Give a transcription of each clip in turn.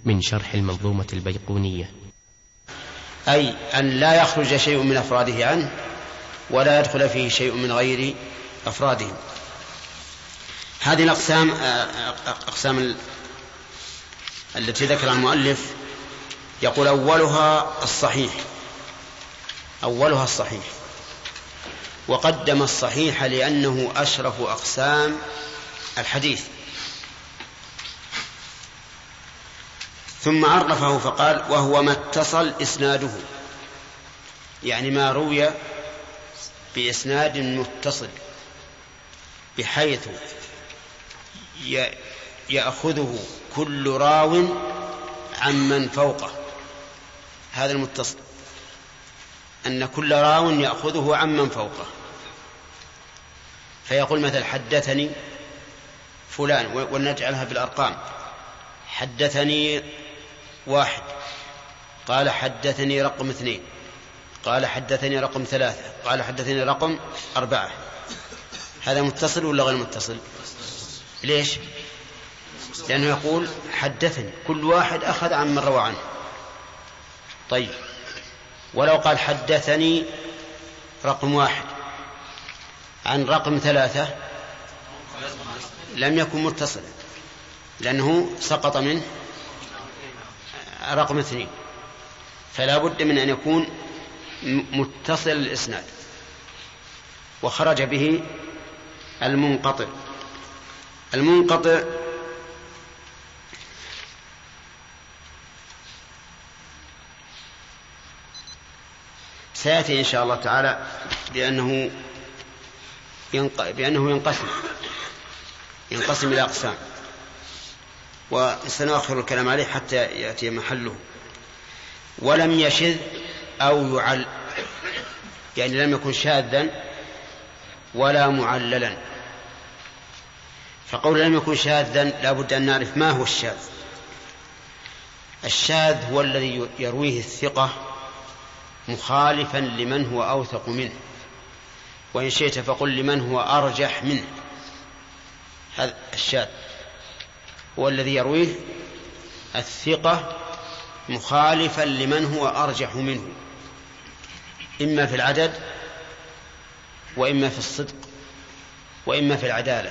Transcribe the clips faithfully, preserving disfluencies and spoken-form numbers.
من شرح المنظومة البيقونية. أي أن لا يخرج شيء من أفراده عنه ولا يدخل فيه شيء من غير أفراده. هذه الأقسام أقسام التي ذكر المؤلف يقول أولها الصحيح أولها الصحيح وقدم الصحيح لأنه أشرف أقسام الحديث، ثم عرفه فقال وهو ما اتصل إسناده، يعني ما روي بإسناد متصل بحيث يأخذه كل راو عمن فوقه. هذا المتصل أن كل راو يأخذه عمن فوقه، فيقول مثل حدثني فلان، ونجعلها بالأرقام، حدثني واحد، قال حدثني رقم اثنين، قال حدثني رقم ثلاثة، قال حدثني رقم أربعة. هذا متصل ولا غير متصل؟ ليش؟ لأنه يقول حدثني، كل واحد أخذ عن من روى عنه. طيب ولو قال حدثني رقم واحد عن رقم ثلاثة لم يكن متصلا، لأنه سقط منه رقم اثنين، فلا بد من أن يكون متصل الإسناد. وخرج به المنقطع. المنقطع سيأتي إن شاء الله تعالى بأنه بأنه ينقسم ينقسم إلى أقسام، وسنؤخر الكلام عليه حتى يأتي محله. ولم يشذ أو يعل، يعني لم يكن شاذا ولا معللا. فقول لم يكن شاذا لا بد أن نعرف ما هو الشاذ. الشاذ هو الذي يرويه الثقة مخالفا لمن هو أوثق منه، وإن شئت فقل لمن هو أرجح منه. هذا الشاذ هو الذي يرويه الثقة مخالفا لمن هو أرجح منه، إما في العدد وإما في الصدق وإما في العدالة.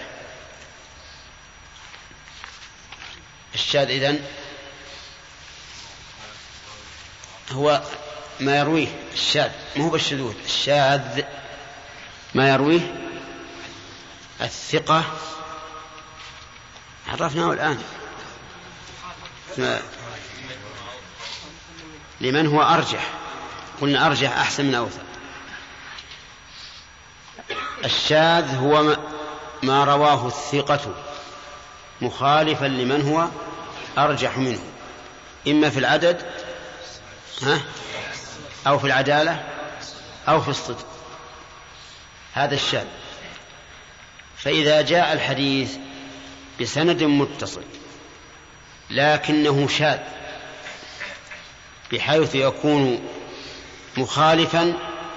الشاذ إذن هو ما يرويه الشاذ، ما هو بالشذوذ. الشاذ ما يرويه الثقة، عرفناه الآن، لمن هو أرجح، قلنا أرجح أحسن من أوثق. الشاذ هو ما رواه الثقة مخالفا لمن هو أرجح منه، إما في العدد ها أو في العدالة أو في الصدق. هذا الشاذ. فإذا جاء الحديث بسند متصل لكنه شاذ بحيث يكون مخالفا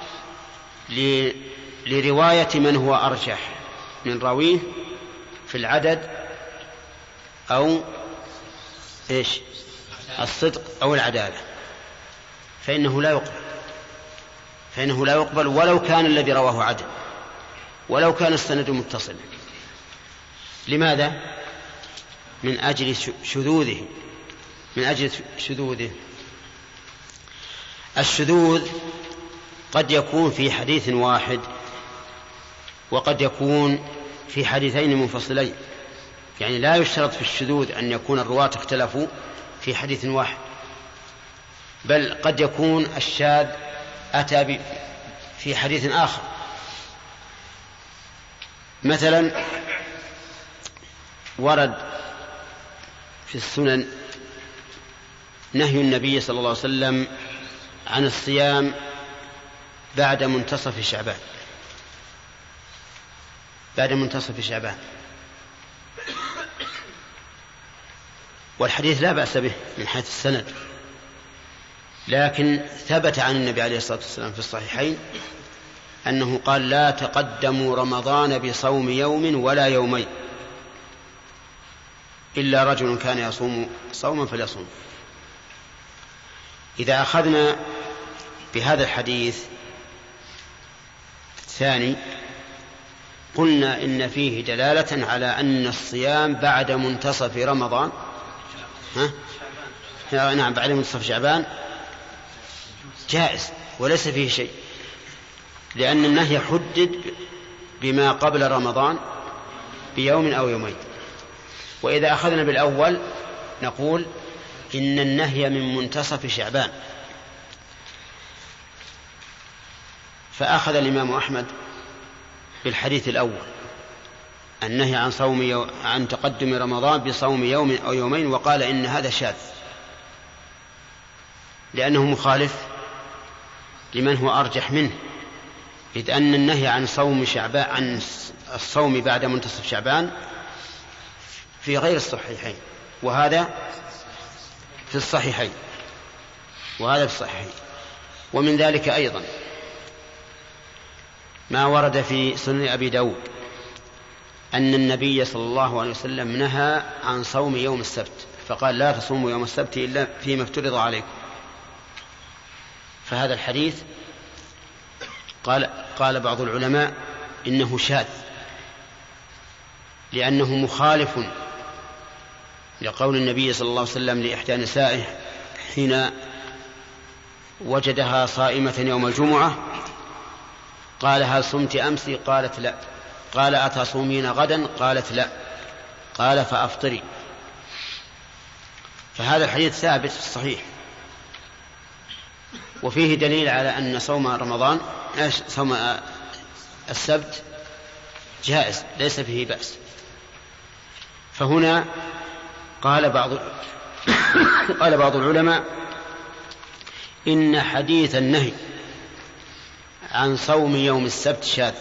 لرواية من هو أرجح من راويه في العدد أو إيش الصدق أو العدالة، فإنه لا يقبل فإنه لا يقبل ولو كان الذي رواه عدل، ولو كان السند متصلا. لماذا؟ من أجل شذوذه من أجل شذوذه. الشذوذ قد يكون في حديث واحد وقد يكون في حديثين منفصلين، يعني لا يشترط في الشذوذ أن يكون الرواة اختلفوا في حديث واحد، بل قد يكون الشاذ أتى في حديث آخر. مثلا ورد في السنن نهي النبي صلى الله عليه وسلم عن الصيام بعد منتصف شعبان بعد منتصف شعبان والحديث لا بأس به من حيث السند، لكن ثبت عن النبي عليه الصلاة والسلام في الصحيحين أنه قال لا تقدموا رمضان بصوم يوم ولا يومين. إلا رجل كان يصوم صوما فليصوم. إذا أخذنا بهذا الحديث الثاني قلنا إن فيه دلالة على أن الصيام بعد منتصف رمضان ها؟ نعم بعد منتصف شعبان جائز وليس فيه شيء، لأن النهي حدد بما قبل رمضان بيوم أو يومين. وإذا أخذنا بالأول نقول إن النهي من منتصف شعبان، فأخذ الإمام أحمد بالحديث الأول النهي عن صوم يو... عن تقدم رمضان بصوم يوم أو يومين، وقال إن هذا شاذ لأنه مخالف لمن هو أرجح منه، إذ أن النهي عن صوم شعبان عن الصوم بعد منتصف شعبان في غير الصحيحين، وهذا في الصحيحين وهذا في الصحيحين. ومن ذلك أيضا ما ورد في سنن أبي داود أن النبي صلى الله عليه وسلم نهى عن صوم يوم السبت، فقال لا تصوموا يوم السبت إلا فيما افترض عليكم. فهذا الحديث قال, قال بعض العلماء إنه شاذ لأنه مخالف لقول النبي صلى الله عليه وسلم لإحدى نسائه حين وجدها صائمة يوم الجمعة قال هل صمت أمس؟ قالت لا. قال أتصومين غدا؟ قالت لا. قال فأفطري. فهذا الحديث ثابت في الصحيح، وفيه دليل على أن صوم رمضان صوم السبت جائز ليس فيه بأس. فهنا قال بعض قال بعض العلماء إن حديث النهي عن صوم يوم السبت شاذ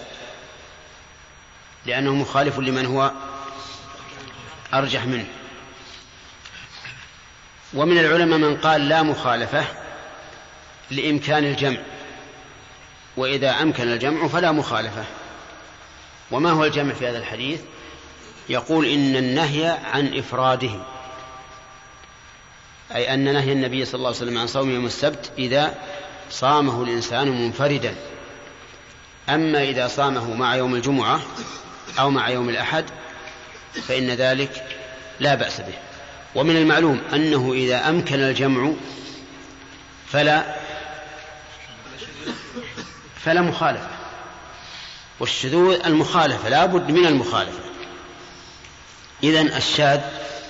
لأنه مخالف لمن هو أرجح منه. ومن العلماء من قال لا مخالفة لإمكان الجمع، وإذا أمكن الجمع فلا مخالفة. وما هو الجمع في هذا الحديث؟ يقول إن النهي عن إفراده، أي أن نهي النبي صلى الله عليه وسلم عن صوم يوم السبت إذا صامه الإنسان منفردا، أما إذا صامه مع يوم الجمعة أو مع يوم الأحد فإن ذلك لا بأس به. ومن المعلوم أنه إذا أمكن الجمع فلا فلا مخالفة، والشذوذ المخالفة لا بد من المخالفة. إذن الشاذ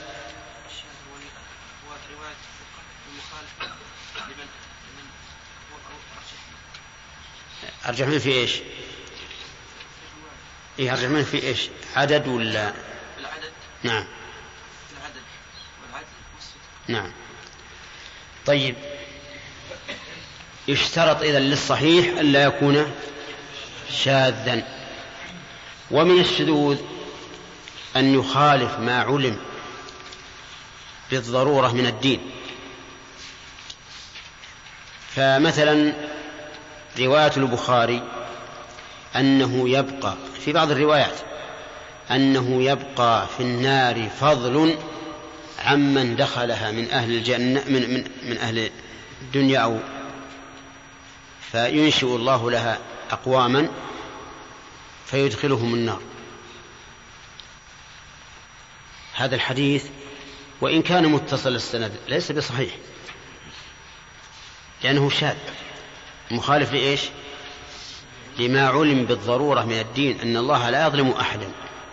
أرجح من في إيش؟ إيه أرجح من في إيش؟ عدد ولا العدد؟ نعم العدد والعدد والصدق. نعم. طيب يشترط إذن للصحيح ألا يكون شاذا. ومن الشذوذ أن يخالف ما علم بالضرورة من الدين. فمثلا رواية البخاري أنه يبقى في بعض الروايات أنه يبقى في النار فضل عمن دخلها من أهل الجنة من, من, من أهل الدنيا، أو فينشئ الله لها أقواما فيدخلهم النار. هذا الحديث وإن كان متصل السند ليس بصحيح لأنه شاذ مخالف لإيش؟ لما علم بالضرورة من الدين أن الله لا يظلم أحدا.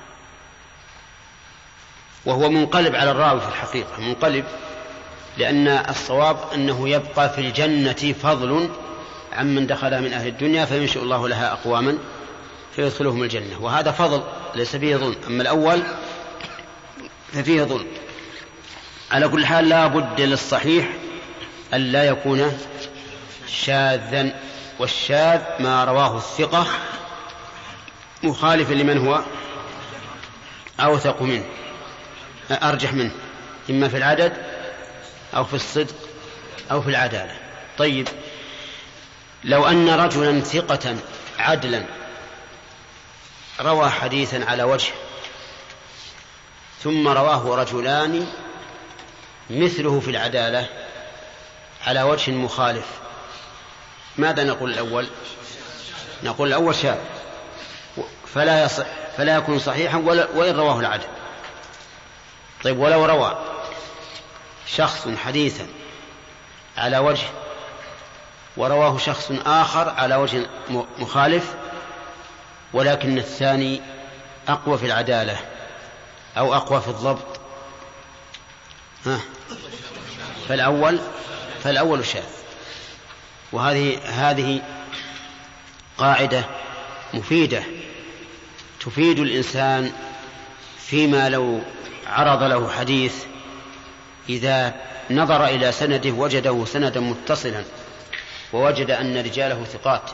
وهو منقلب على الراوي في الحقيقة، منقلب، لأن الصواب أنه يبقى في الجنة فضل عمن دخل من أهل الدنيا فينشئ الله لها أقواما فيدخلهم الجنة، وهذا فضل ليس فيه ظلم. أما الأول ففيه ظلم. على كل حال لا بد للصحيح أن لا يكون شاذا، والشاذ ما رواه الثقة مخالف لمن هو أوثق منه أرجح منه، إما في العدد أو في الصدق أو في العدالة. طيب لو أن رجلا ثقة عدلا روى حديثا على وجه ثم رواه رجلان مثله في العدالة على وجه مخالف، ماذا نقول الأول؟ نقول الأول شاذ فلا يصح فلا يكون صحيحا وإن رواه العدل. طيب ولو روى شخص حديثا على وجه ورواه شخص آخر على وجه مخالف ولكن الثاني أقوى في العدالة أو أقوى في الضبط، ها فالأول فالأول شاذ. وهذه هذه قاعدة مفيدة تفيد الإنسان فيما لو عرض له حديث إذا نظر إلى سنده وجده سندا متصلا ووجد أن رجاله ثقات،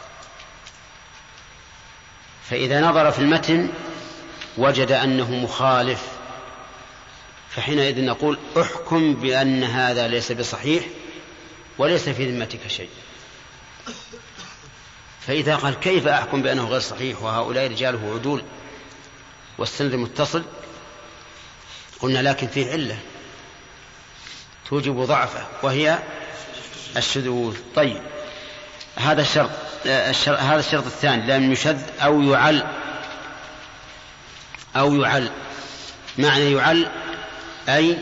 فإذا نظر في المتن وجد أنه مخالف، فحينئذ نقول احكم بأن هذا ليس بصحيح وليس في ذمتك شيء. فإذا قال كيف أحكم بأنه غير صحيح وهؤلاء رجاله عدول والسند متصل؟ قلنا لكن فيه علة توجب ضعفه وهي الشذوذ. طيب هذا الشرط هذا الشرط الثاني لم يشذ أو يعل أو يعل معنى يعل أي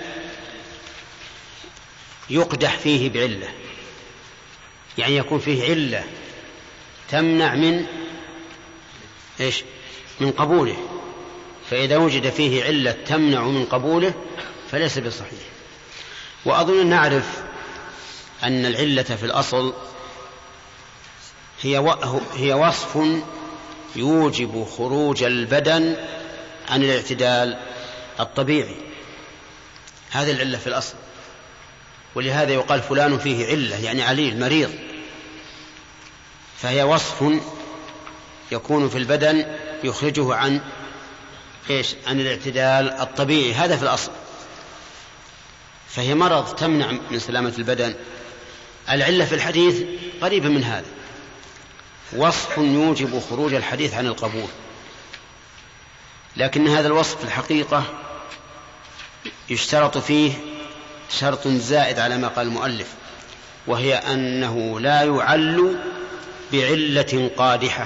يقدح فيه بعلة، يعني يكون فيه علة تمنع من إيش؟ من قبوله، فإذا وجد فيه علة تمنع من قبوله فليس بصحيح. وأظن نعرف أن العلة في الأصل هي هي وصف يوجب خروج البدن عن الاعتدال الطبيعي، هذه العلة في الأصل، ولهذا يقال فلان فيه علة يعني عليل مريض، فهي وصف يكون في البدن يخرجه عن إيش؟ عن الاعتدال الطبيعي، هذا في الأصل، فهي مرض تمنع من سلامة البدن. العلة في الحديث قريبة من هذا، وصف يوجب خروج الحديث عن القبول، لكن هذا الوصف في الحقيقة يشترط فيه شرط زائد على ما قال المؤلف، وهي أنه لا يعل بعلة قادحة،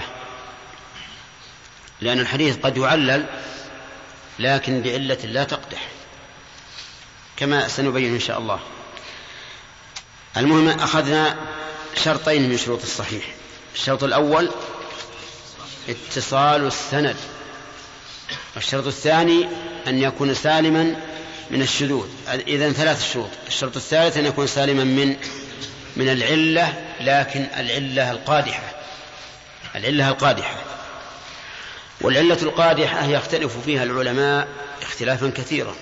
لأن الحديث قد يعلل لكن بعلة لا تقدح كما سنبين إن شاء الله. المهم أخذنا شرطين من شروط الصحيح. الشرط الأول اتصال السند، والشرط الثاني أن يكون سالما من الشذوذ. إذن ثلاث شروط. الشرط الثالث أن يكون سالما من من العلة، لكن العلة القادحة العلة القادحة والعلة القادحة يختلف فيها العلماء اختلافا كثيرا.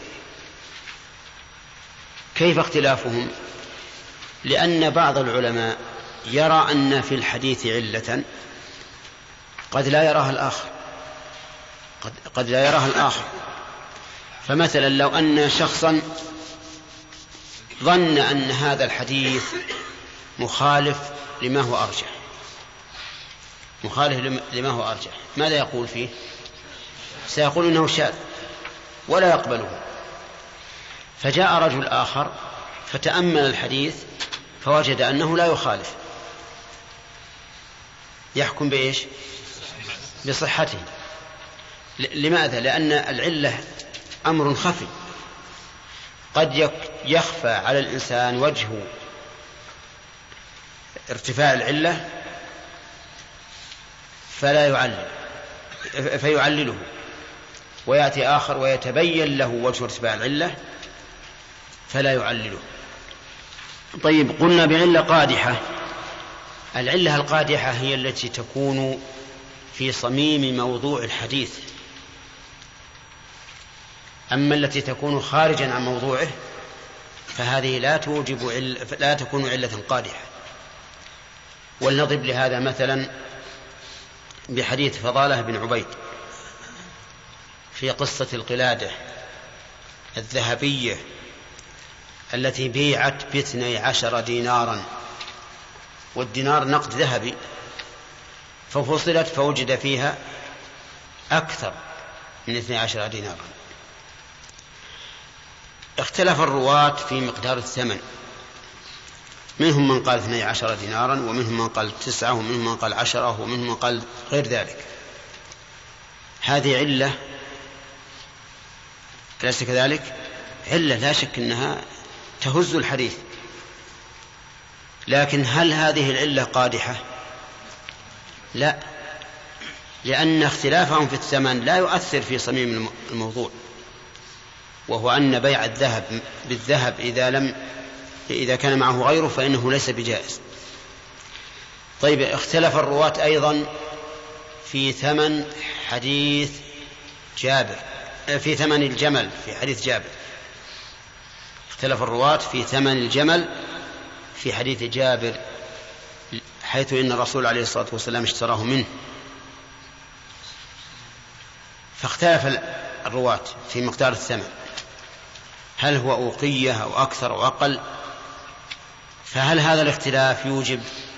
كيف اختلافهم؟ لأن بعض العلماء يرى أن في الحديث علة قد لا يراها الآخر قد, قد لا يراها الآخر فمثلا لو أن شخصا ظن أن هذا الحديث مخالف لما هو أرجح مخالف لما هو أرجح ماذا يقول فيه؟ سيقول إنه شاذ ولا يقبله. فجاء رجل آخر فتأمل الحديث فوجد أنه لا يخالف، يحكم بإيش؟ بصحته. لماذا؟ لأن العلة أمر خفي، قد يخفى على الإنسان وجه ارتفاع العلة فلا يعلل فيعلله، ويأتي آخر ويتبين له وجه ارتفاع العلة فلا يعلله. طيب قلنا بعلة قادحة. العلة القادحة هي التي تكون في صميم موضوع الحديث، أما التي تكون خارجا عن موضوعه فهذه لا توجب عل... لا تكون علة قادحة. ولنضرب لهذا مثلا بحديث فضالة بن عبيد في قصة القلادة الذهبية التي بيعت باثني عشر دينارا، والدينار نقد ذهبي، ففصلت فوجد فيها أكثر من اثني عشر دينارا. اختلف الرواة في مقدار الثمن، منهم من قال اثني عشر دينارا، ومنهم من قال تسعة، ومنهم من قال عشرة، ومنهم من قال غير ذلك. هذه علة أليس كذلك؟ علة لا شك أنها تهز الحديث، لكن هل هذه العلة قادحة؟ لا، لأن اختلافهم في الثمن لا يؤثر في صميم الموضوع، وهو أن بيع الذهب بالذهب إذا لم إذا كان معه غيره فإنه ليس بجائز. طيب، اختلف الرواة أيضا في ثمن حديث جابر، في ثمن الجمل في حديث جابر. اختلف الرواة في ثمن الجمل في حديث جابر، حيث إن الرسول عليه الصلاة والسلام اشتراه منه. فاختلف الرواة في مقدار الثمن، هل هو أوقية أو أكثر أو أقل؟ فهل هذا الاختلاف يوجب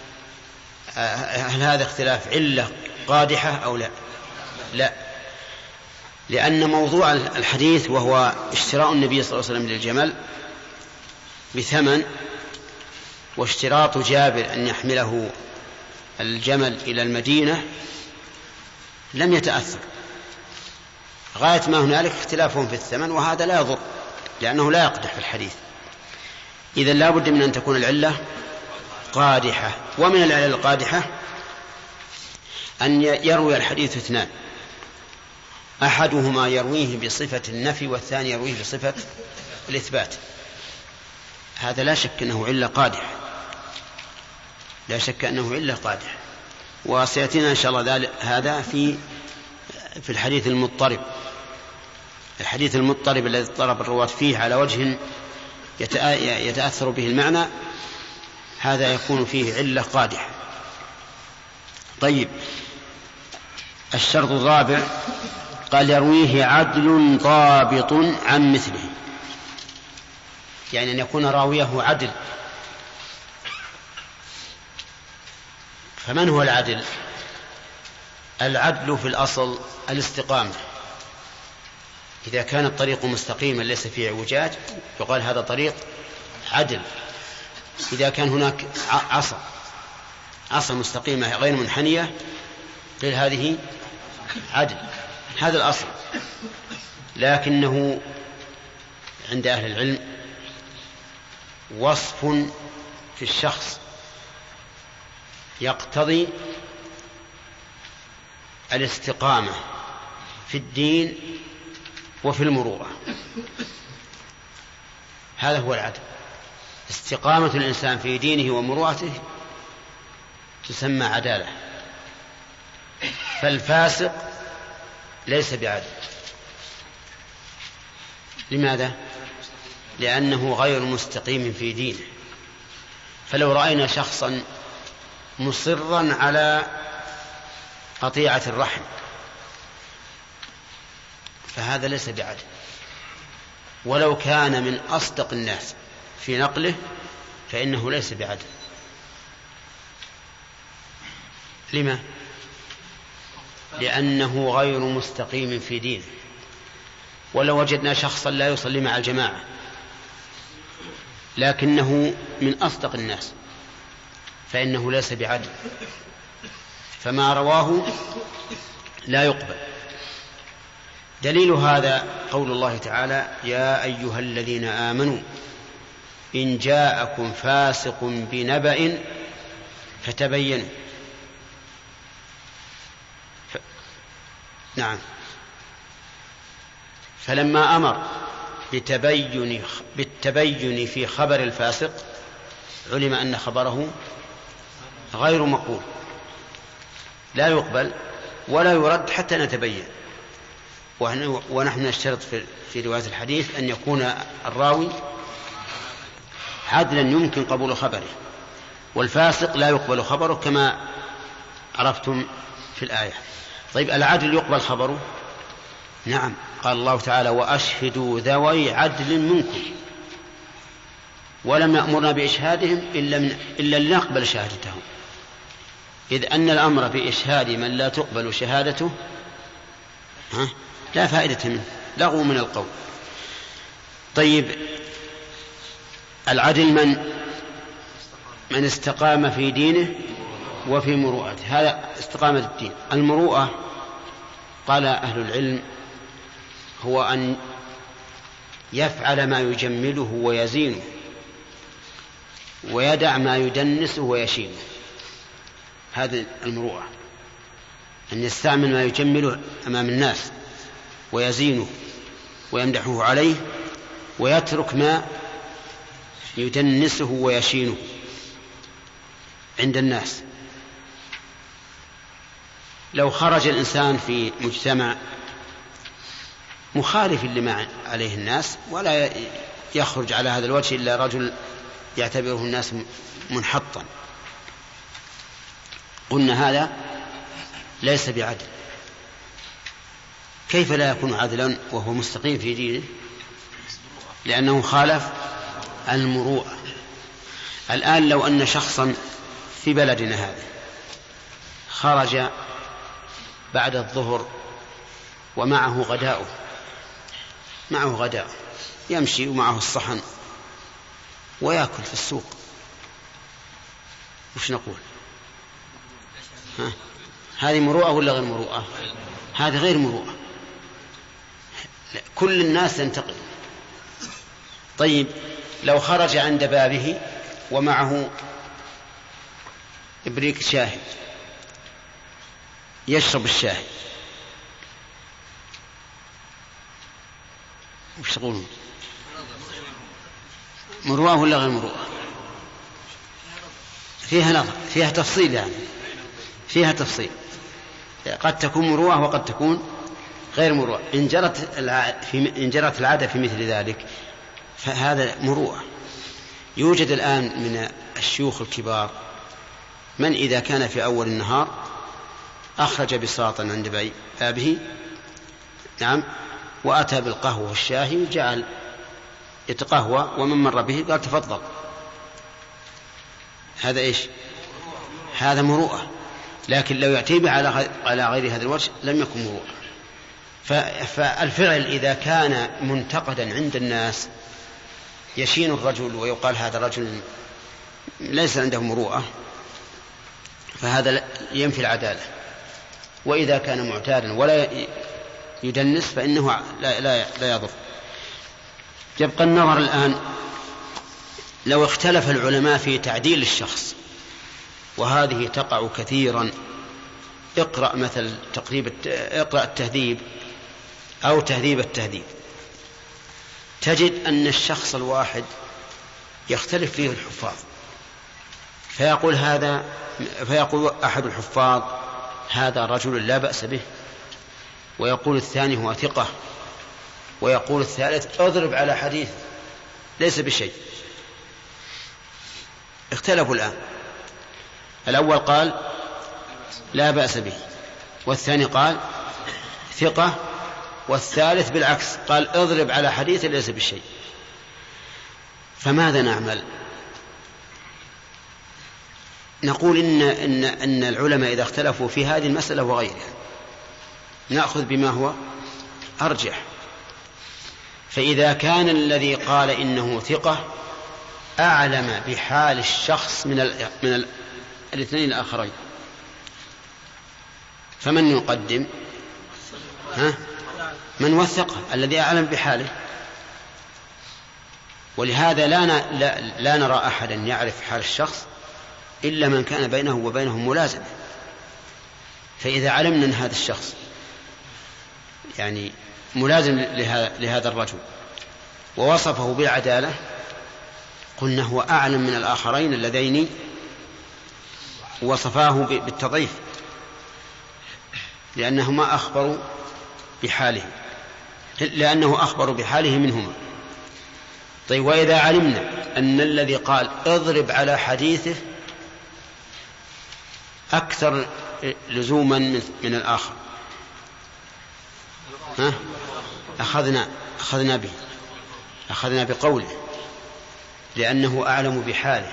هل هذا اختلاف علة قادحة أو لا؟ لا، لأن موضوع الحديث وهو اشتراء النبي صلى الله عليه وسلم للجمل بثمن، واشتراط جابر أن يحمله الجمل إلى المدينة لم يتأثر. غاية ما هنالك اختلافهم في الثمن، وهذا لا يضر لأنه لا يقدح في الحديث. إذن لا بد من أن تكون العلة قادحة. ومن العلة القادحة أن يروي الحديث اثنان، أحدهما يرويه بصفة النفي والثاني يرويه بصفة الإثبات. هذا لا شك أنه علة قادحة، لا شك أنه علة قادحة. وسيأتينا إن شاء الله هذا في في الحديث المضطرب. الحديث المضطرب الذي اضطرب الرواة فيه على وجه يتأثر به المعنى، هذا يكون فيه علة قادحة. طيب، الشرط الرابع قال يرويه عدل ضابط عن مثله، يعني أن يكون راويه عدل. فمن هو العدل؟ العدل في الأصل الاستقامة. إذا كان الطريق مستقيما ليس فيه اعوجاج يقال هذا طريق عدل. إذا كان هناك عصا عصا مستقيمة غير منحنية قيل هذه عدل. هذا الأصل. لكنه عند أهل العلم وصف في الشخص يقتضي الاستقامة في الدين وفي المروءة. هذا هو العدل. استقامة الإنسان في دينه ومروءته تسمى عدالة. فالفاسق ليس بعدل. لماذا؟ لأنه غير مستقيم في دينه. فلو رأينا شخصا مصرا على قطيعة الرحم فهذا ليس بعدل، ولو كان من أصدق الناس في نقله فإنه ليس بعدل. لما؟ لأنه غير مستقيم في دينه. ولو وجدنا شخصا لا يصلي مع الجماعة لكنه من أصدق الناس فإنه ليس بعدل، فما رواه لا يقبل. دليل هذا قول الله تعالى يا أيها الذين آمنوا إن جاءكم فاسق بنبأ فتبينوا. ف... نعم. فلما أمر بتبين بالتبين في خبر الفاسق علم أن خبره غير مقبول لا يقبل ولا يرد حتى نتبين. ونحن نشترط في رواية الحديث أن يكون الراوي عدلا يمكن قبول خبره، والفاسق لا يقبل خبره كما عرفتم في الآية. طيب، العدل يقبل خبره؟ نعم. قال الله تعالى وأشهدوا ذوي عدل منكم، ولم يأمرنا بإشهادهم إلا, من إلا لنقبل شهادتهم، إذ أن الأمر بإشهاد من لا تقبل شهادته ها لا فائدة منه، لغو من القول. طيب العدل من من استقام في دينه وفي مروءته، هذا استقامة الدين. المروءة قال أهل العلم هو أن يفعل ما يجمله ويزينه ويدع ما يدنسه ويشينه، هذه المروءة، أن يستعمل ما يجمله أمام الناس ويزينه ويمدحه عليه، ويترك ما يدنسه ويشينه عند الناس. لو خرج الإنسان في مجتمع مخالف لما عليه الناس ولا يخرج على هذا الوجه إلا رجل يعتبره الناس منحطا، قلنا هذا ليس بعدل. كيف لا يكون عدلا وهو مستقيم في دينه؟ لأنه خالف المروءة. الآن لو أن شخصا في بلدنا هذا خرج بعد الظهر ومعه غداؤه، معه غداء يمشي ومعه الصحن ويأكل في السوق، وش نقول؟ ها؟ هذه مروءة ولا غير مروءة؟ هذه غير مروءة، كل الناس ينتقد. طيب لو خرج عند بابه ومعه إبريق شاهي يشرب الشاهي، وش تقولون؟ مروءة ولا غير مروءة؟ فيها نظر، فيها تفصيل، يعني فيها تفصيل، قد تكون مروءة وقد تكون غير مروءة. إن جرت إن جرت العادة في مثل ذلك فهذا مروءة. يوجد الآن من الشيوخ الكبار من إذا كان في أول النهار أخرج بساطا عند بابه، نعم، وأتى بالقهوة والشاهي وجعل يتقهوى، ومن مر به قال تفضل. هذا إيش؟ هذا مروءة. لكن لو يعتيب على غير هذا الوجه لم يكن مروءة. فالفعل إذا كان منتقدا عند الناس يشين الرجل ويقال هذا الرجل ليس عنده مروءة، فهذا ينفي العدالة. وإذا كان معتادا ولا يدنس فإنه لا, لا, لا يضر. يبقى النظر الآن لو اختلف العلماء في تعديل الشخص، وهذه تقع كثيرا. اقرأ مثل تقريب اقرأ التهذيب أو تهذيب التهذيب، تجد أن الشخص الواحد يختلف فيه الحفاظ، فيقول هذا فيقول أحد الحفاظ هذا رجل لا بأس به، ويقول الثاني هو ثقة، ويقول الثالث اضرب على حديث ليس بشيء. اختلفوا الآن، الأول قال لا بأس به، والثاني قال ثقة، والثالث بالعكس قال اضرب على حديث ليس بشيء. فماذا نعمل؟ نقول إن, إن, إن العلماء إذا اختلفوا في هذه المسألة وغيرها نأخذ بما هو أرجح. فإذا كان الذي قال إنه ثقة أعلم بحال الشخص من, ال من ال الاثنين الآخرين، فمن يقدم؟ ها؟ من وثقه الذي أعلم بحاله. ولهذا لا, لا, لا نرى أحدا يعرف حال الشخص إلا من كان بينه وبينه ملازمة. فإذا علمنا أن هذا الشخص يعني ملازم لهذا الرجل ووصفه بالعدالة قلنا هو أعلم من الآخرين اللذين وصفاه بالتضعيف، لأنهما أخبروا بحاله لأنه أخبر بحاله منهما. طيب وإذا علمنا أن الذي قال اضرب على حديثه أكثر لزوما من الآخر، ها؟ أخذنا أخذنا به أخذنا بقوله لأنه أعلم بحاله.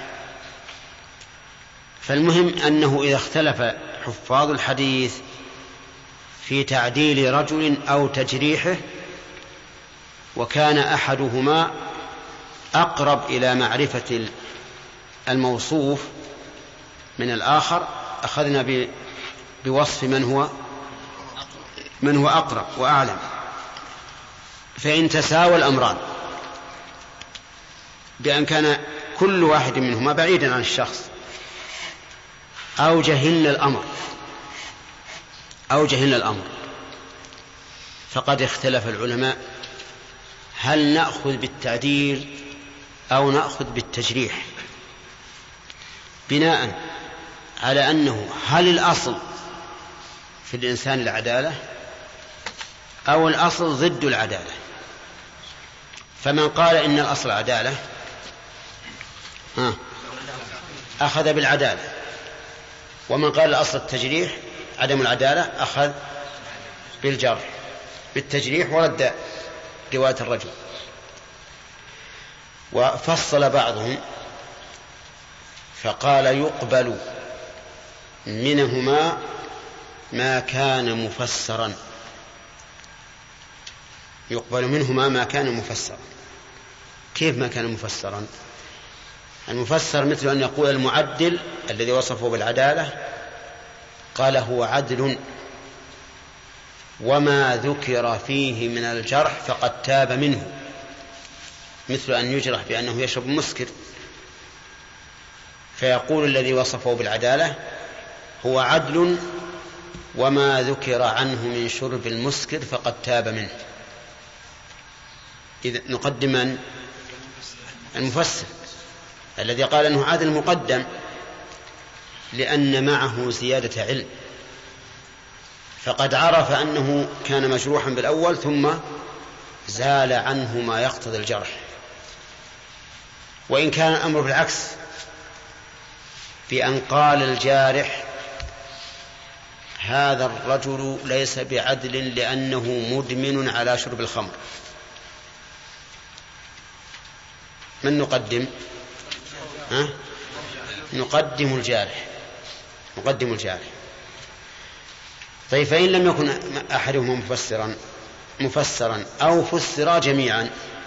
فالمهم أنه إذا اختلف حفاظ الحديث في تعديل رجل أو تجريحه وكان أحدهما أقرب إلى معرفة الموصوف من الآخر أخذنا بوصف من هو من هو أقرب وأعلم. فإن تساوى الأمران بأن كان كل واحد منهما بعيدا عن الشخص أو جهلنا الأمر أو جهلنا الأمر فقد اختلف العلماء هل نأخذ بالتعديل أو نأخذ بالتجريح، بناء على أنه هل الأصل في الإنسان العدالة أو الأصل ضد العدالة. فمن قال إن الأصل عدالة أخذ بالعدالة، ومن قال الأصل التجريح عدم العدالة أخذ بالجرح بالتجريح ورد رواية الرجل. وفصل بعضهم فقال يقبل منهما ما كان مفسرا يقبل منهما ما كان مفسرا. كيف ما كان مفسرا؟ المفسر مثل أن يقول المعدل الذي وصفه بالعدالة قال هو عدل وما ذكر فيه من الجرح فقد تاب منه، مثل أن يجرح بأنه يشرب مسكر فيقول الذي وصفه بالعدالة هو عدل وما ذكر عنه من شرب المسكر فقد تاب منه. إذا نقدم المفسر الذي قال أنه عادل مقدم لأن معه زيادة علم، فقد عرف أنه كان مجروحا بالأول ثم زال عنه ما يقتضي الجرح. وإن كان الأمر بالعكس بأن قال الجارح هذا الرجل ليس بعدل لأنه مدمن على شرب الخمر، من نقدم؟ ها؟ نقدم الجارح نقدم الجارح. طيب فإن لم يكن أحدهما مفسرا مفسرا أو فسرا جميعا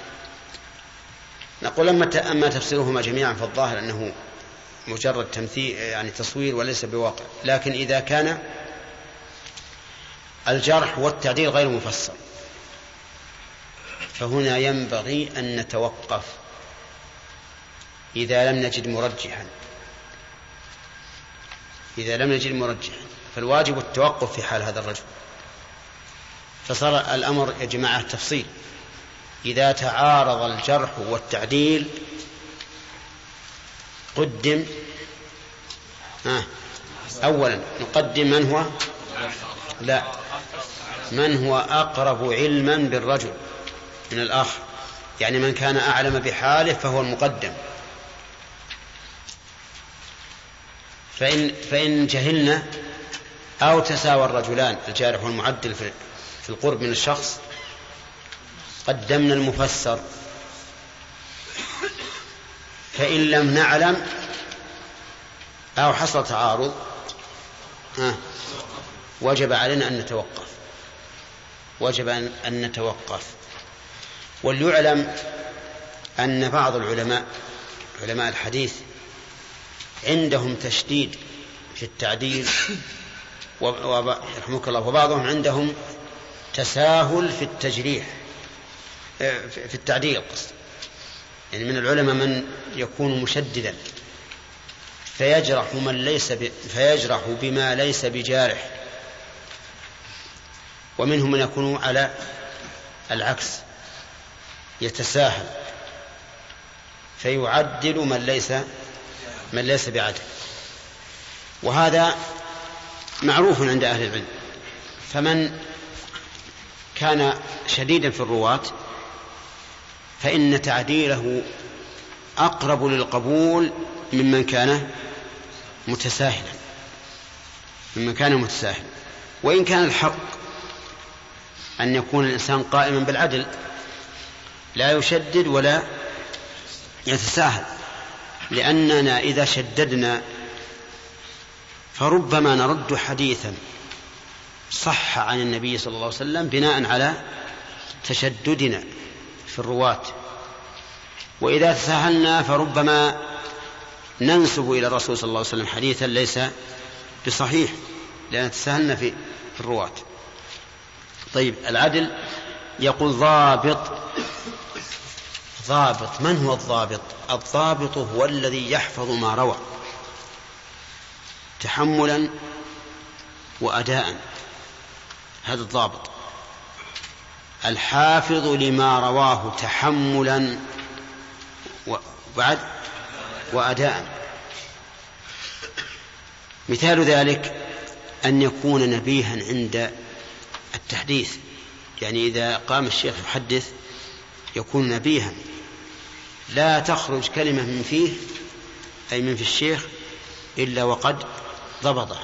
نقول أما أما تفسيرهما جميعا فالظاهر أنه مجرد تمثيل يعني تصوير وليس بواقع. لكن إذا كان الجرح والتعديل غير مفسر فهنا ينبغي أن نتوقف إذا لم نجد مرجحا إذا لم نجد مرجحا فالواجب التوقف في حال هذا الرجل. فصار الأمر يا جماعة تفصيل. إذا تعارض الجرح والتعديل قدم آه. أولا نقدم من هو لا من هو أقرب علما بالرجل من الآخر، يعني من كان أعلم بحاله فهو المقدم. فإن, فإن جهلنا أو تساوى الرجلان الجارح والمعدل في القرب من الشخص قدمنا المفسر. فإن لم نعلم أو حصل تعارض ها وجب علينا أن نتوقف وجب أن نتوقف. وليعلم أن بعض العلماء علماء الحديث عندهم تشديد في التعديل رحمك الله، وبعضهم عندهم تساهل في التجريح في التعديل قصد. يعني من العلماء من يكون مشددا فيجرح من ليس ب... فيجرح بما ليس بجارح، ومنهم من يكون على العكس يتساهل فيعدل من ليس من ليس بعدل. وهذا معروف عند أهل العلم. فمن كان شديدا في الرواة فإن تعديله أقرب للقبول ممن كان متساهلا ممن كان متساهلا. وإن كان الحق أن يكون الإنسان قائما بالعدل لا يشدد ولا يتساهل، لأننا إذا شددنا فربما نرد حديثا صح عن النبي صلى الله عليه وسلم بناء على تشددنا في الرواة. وإذا تساهلنا فربما ننسب إلى الرسول صلى الله عليه وسلم حديثا ليس بصحيح لأن تساهلنا في الرواة. طيب العدل يقول ضابط. ضابط، من هو الضابط؟ الضابط هو الذي يحفظ ما روى تحملا وأداء، هذا الضابط. الحافظ لما رواه تحملا وبعد وأداء. مثال ذلك أن يكون نبيها عند التحديث، يعني إذا قام الشيخ يحدث يكون نبيها، لا تخرج كلمة من فيه أي من في الشيخ إلا وقد ضبطه.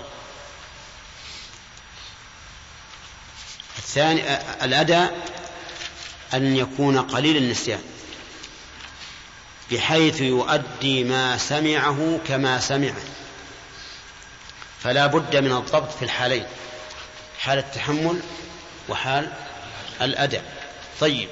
الثاني الأداء أن يكون قليل النسيان بحيث يؤدي ما سمعه كما سمعه، فلا بد من الضبط في الحالين، حال التحمل وحال الأداء. طيب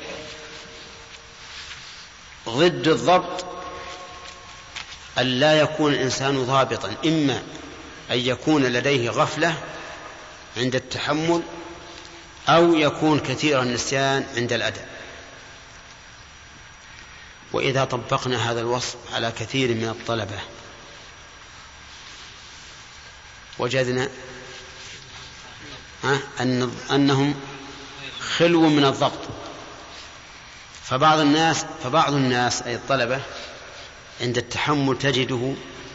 ضد الضبط أن لا يكون الإنسان ضابطا، إما أن يكون لديه غفلة عند التحمل أو يكون كثير النسيان عند الأداء. وإذا طبقنا هذا الوصف على كثير من الطلبة وجدنا أن أنهم خلو من الضبط. فبعض الناس فبعض الناس أي الطلبة عند التحمل تجده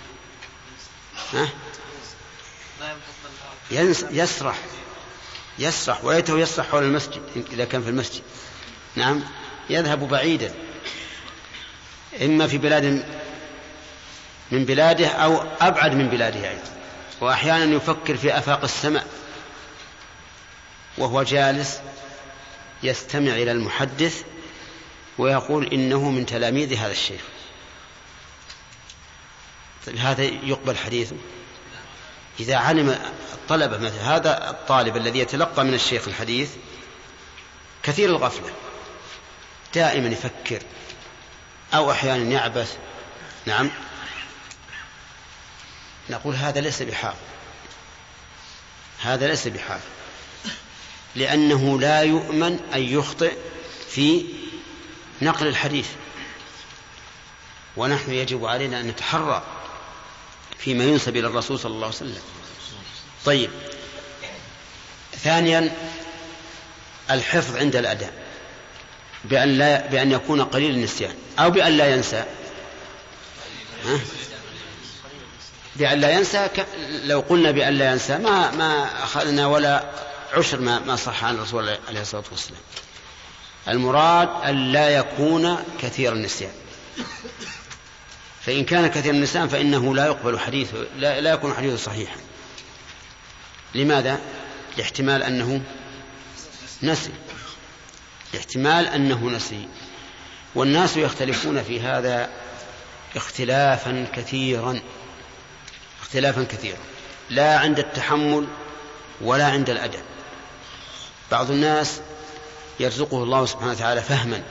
يسرح يسرح وليته يسرح حول المسجد إذا كان في المسجد. نعم، يذهب بعيدا، إما في بلاد من بلاده أو أبعد من بلاده أيضا، وأحيانا يفكر في آفاق السماء وهو جالس يستمع إلى المحدث ويقول إنه من تلاميذ هذا الشيخ. طيب هذا يقبل حديثه؟ إذا علم الطلبة مثل هذا الطالب الذي يتلقى من الشيخ الحديث كثير الغفلة، دائما يفكر أو أحيانا يعبث، نعم، نقول هذا ليس بحال، هذا ليس بحال، لأنه لا يؤمن أن يخطئ في نقل الحديث، ونحن يجب علينا أن نتحرى فيما ينسب إلى الرسول صلى الله عليه وسلم. طيب ثانيا الحفظ عند الأداء بأن, لا بأن يكون قليل النسيان أو بأن لا ينسى. ها؟ بأن لا ينسى ك... لو قلنا بأن لا ينسى ما, ما أخذنا ولا عشر ما, ما صح عن الرسول عليه الصلاة والسلام. المراد أن لا يكون كثير النسيان، فإن كان كثير النسيان فإنه لا يقبل حديثه، لا, لا يكون حديثه صحيحا. لماذا؟ لاحتمال أنه نسي، لاحتمال أنه نسي. والناس يختلفون في هذا اختلافا كثيرا اختلافا كثيرا لا عند التحمل ولا عند الأداء. بعض الناس يرزقه الله سبحانه وتعالى فهما،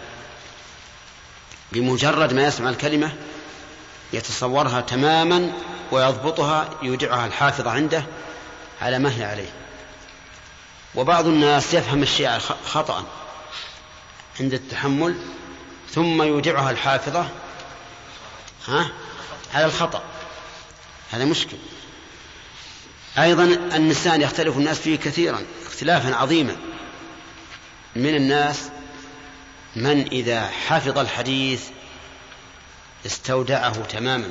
بمجرد ما يسمع الكلمة يتصورها تماما ويضبطها، يودعها الحافظ عنده على ما هي عليه. وبعض الناس يفهم الشيء خطأ عند التحمل ثم يودعها الحافظة ها على الخطأ، هذا مشكل. أيضا النسيان يختلف الناس فيه كثيرا اختلافا عظيما. من الناس من إذا حفظ الحديث استودعه تماما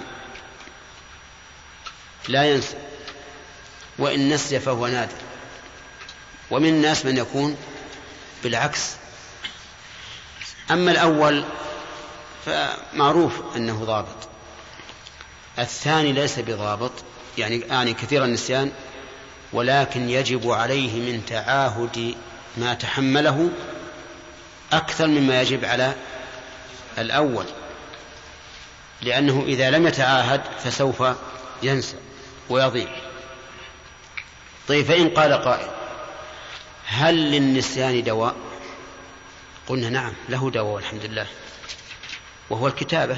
لا ينسى، وإن نسي فهو نادر. ومن الناس من يكون بالعكس. أما الأول فمعروف أنه ضابط، الثاني ليس بضابط، يعني يعني كثير النسيان، ولكن يجب عليه من تعاهد ما تحمله أكثر مما يجب على الأول، لأنه إذا لم يتعاهد فسوف ينسى ويضيع. طيب فإن قال قائل هل للنسيان دواء؟ قلنا نعم له دواء والحمد لله، وهو الكتابة،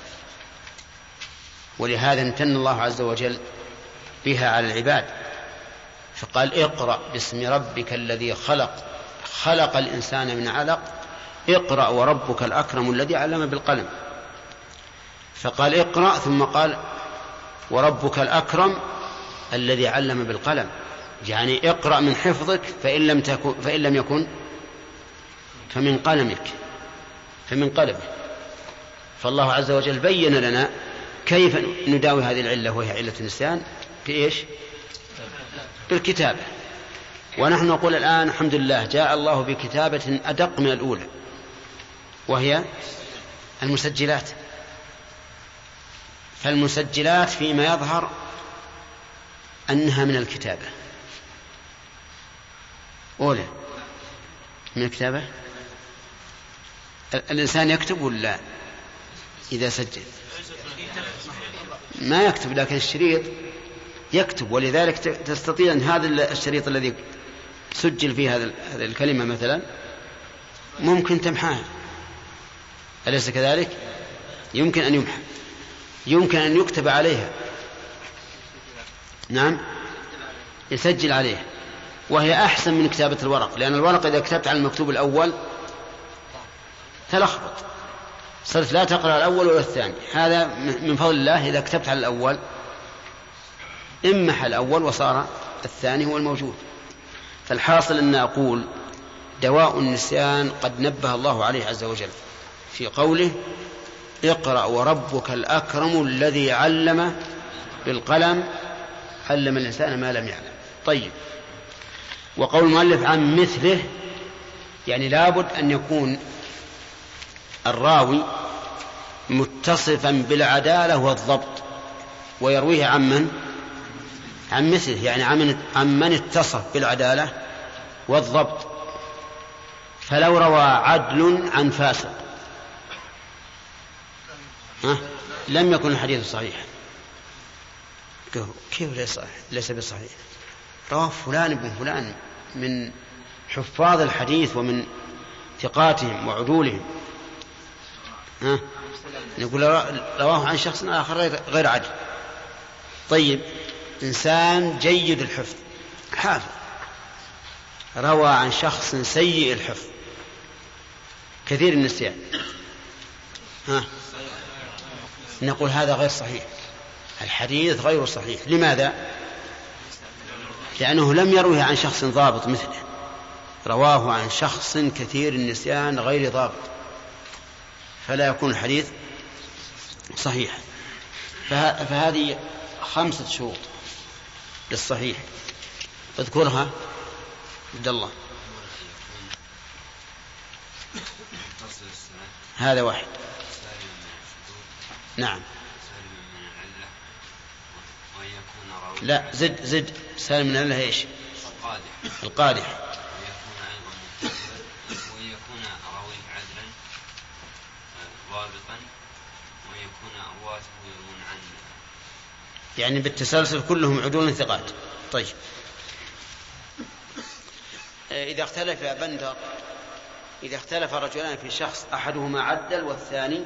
ولهذا امتن الله عز وجل بها على العباد، فقال اقرأ باسم ربك الذي خلق خلق الإنسان من علق اقرأ وربك الأكرم الذي علم بالقلم. فقال اقرأ ثم قال وربك الأكرم الذي علم بالقلم، يعني اقرأ من حفظك فإن لم, تكن فإن لم يكن فمن قلمك فمن قلمك. فالله عز وجل بين لنا كيف نداوي هذه العلة وهي علة النسيان بإيش؟ بالكتابة. ونحن نقول الآن الحمد لله جاء الله بكتابة أدق من الأولى وهي المسجلات. فالمسجلات فيما يظهر أنها من الكتابة. أولى من الكتابة. الإنسان يكتب ولا إذا سجل؟ ما يكتب، لكن الشريط يكتب، ولذلك تستطيع أن هذا الشريط الذي سجل فيه هذه الكلمة مثلا ممكن تمحاها، أليس كذلك؟ يمكن أن يمحى، يمكن أن يكتب عليها، نعم يسجل عليها، وهي أحسن من كتابة الورق، لأن الورق إذا كتبت على المكتوب الأول تلخبط، صرت لا تقرأ الأول ولا الثاني. هذا من فضل الله، إذا كتبت على الأول امح الأول وصار الثاني هو الموجود. فالحاصل أن أقول دواء النسيان قد نبه الله عليه عز وجل في قوله اقرأ وربك الأكرم الذي علم بالقلم علم الإنسان ما لم يعلم. طيب، وقول المؤلف عن مثله يعني لابد أن يكون الراوي متصفا بالعدالة والضبط ويرويه عن من؟ عن مثله، يعني عن من اتصف بالعدالة والضبط. فلو روى عدل عن فاسق ها؟ لم يكن الحديث صحيح. كيف ليس صحيح؟ ليس بصحيح. رواه فلان ابن فلان من حفاظ الحديث ومن ثقاتهم وعدولهم، ها؟ نقول رواه عن شخص آخر غير عدل. طيب، إنسان جيد الحفظ حافظ روى عن شخص سيء الحفظ كثير النسيان، ها؟ نقول هذا غير صحيح، الحديث غير صحيح. لماذا؟ لأنه لم يروه عن شخص ضابط مثله، رواه عن شخص كثير النسيان غير ضابط، فلا يكون الحديث صحيح. فهذه خمسة شروط للصحيح، اذكرها عبد الله. هذا واحد، نعم. لا، زد زد سالم من الله ايش؟ القادح. ويكون راويه عدلا ضابطا ويكون رواته يروون عنه، يعني بالتسلسل كلهم عدول ثقات. طيب، إذا اختلف يا بندر إذا اختلف رجلان في شخص أحدهما عدل والثاني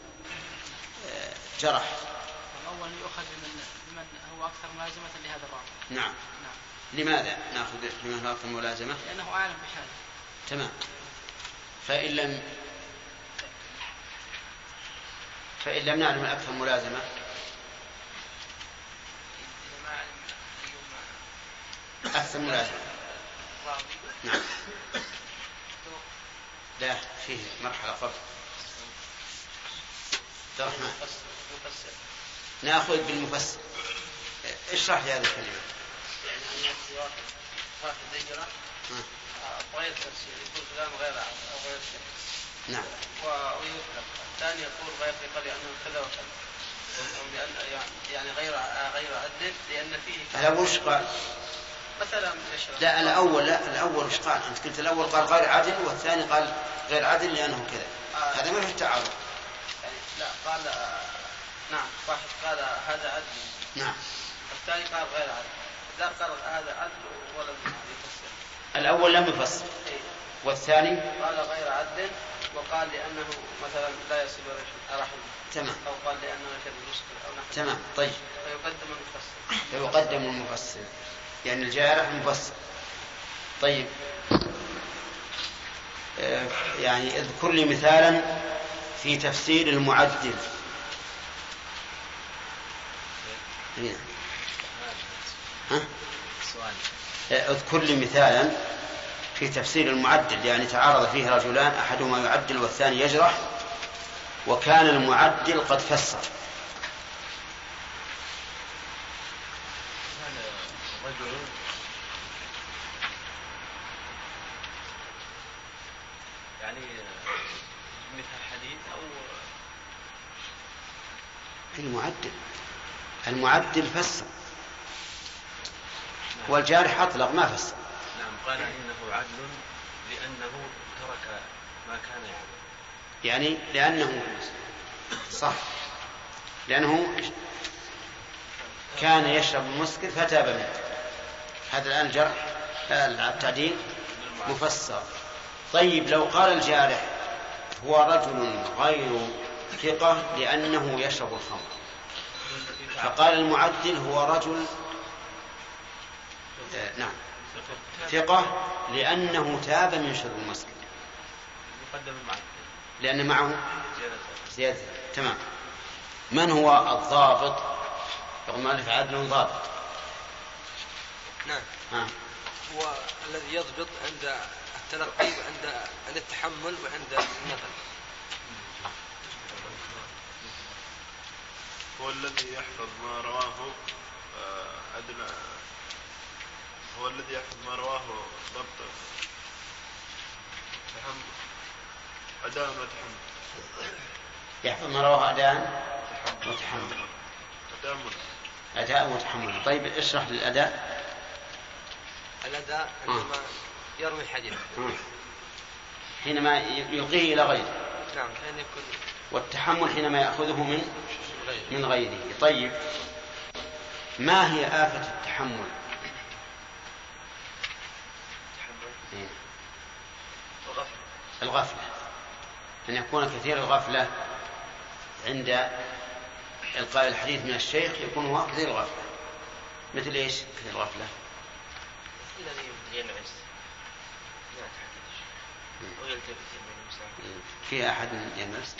جرح، الأول يؤخذ من هو أكثر ملازمة لهذا الراوي. نعم. نعم. لماذا نأخذ من هو أكثر ملازمة؟ لأنه أعلم بحاله. تمام. فإن لم فإن لم نعلم الأكثر ملازمة أكثر ملازمة. نعم. لا، فيه مرحلة قبل درحنا. نأخذ بالمفسر. اشرح لي هذه الكلمة. يعني أن يأتي واحد واحد ذكره غير تفسير يقول كلام غير أو غير شيء. نعم. ويطلق. الثاني يقول غير ثقة لأنه كذا وكذا. لأن يعني غير غير عدل لأن فيه. هذا وش قال؟ مثلا لا الأول لا الأول وش قال؟ أنت قلت الأول قال غير عدل والثاني قال غير عدل لأنه كذا. آه هذا ما في التعارض. يعني لا قال نعم واحد قال هذا عدل. نعم. الثاني قال غير عدل. لا قال هذا عدل ولا يفسر. الأول لم يفسر. والثاني قال غير عدل، وقال لأنه مثلا لا يصل رحم، تمام، أو قال لأنه يشد المسكر أو نحو. تمام. طيب، فيقدم المفسر فيقدم المفسر يعني الجارح مفسر. طيب، آه يعني اذكر لي مثالا في تفسير المعدل. ها؟ اذكر لي مثالا في تفسير المعدل، يعني تعارض فيه رجلان أحدهما يعدل والثاني يجرح، وكان المعدل قد فسر. رجل يعني مثل حديث أو المعدل المعدل فسر، والجارح أطلق ما فسر. نعم، قال إنه عدل لأنه ترك ما كان يعمل، يعني لأنه صح، لأنه كان يشرب المسكر فتاب منه. هذا الآن جرح، التعديل مفسر. طيب، لو قال الجارح هو رجل غير ثقة لأنه يشرب الخمر، فقال المعدل هو رجل آه نعم ثقة لأنه تاب من شرب المسكر، لأن معه زيادة. تمام. من هو الضابط؟ يقول مالك عدل ضابط. نعم. ها. هو الذي يضبط عند التلقي وعند عند التحمل وعند النقل. هو الذي يحفظ ما رواه عدل، هو الذي يحفظ ما رواه ضبط تحمل، أداء وتحمل. يحفظ ما رواه أداء وتحمل. أداء وتحمل. طيب، اشرح للأداء. الأداء عندما يروي الحديث، حينما يلقيه إلى غيره. نعم، كان يكون. والتحمل حينما يأخذه من من غيره. طيب، ما هي آفة التحمل؟ الغفلة، أن يكون كثير الغفلة عند إلقاء الحديث من الشيخ، يكون هو كثير الغفلة. مثل إيش كثير الغفلة؟ الذي ينعس لا تحدث أو يلتفت من المسافة. في أحد ينعس؟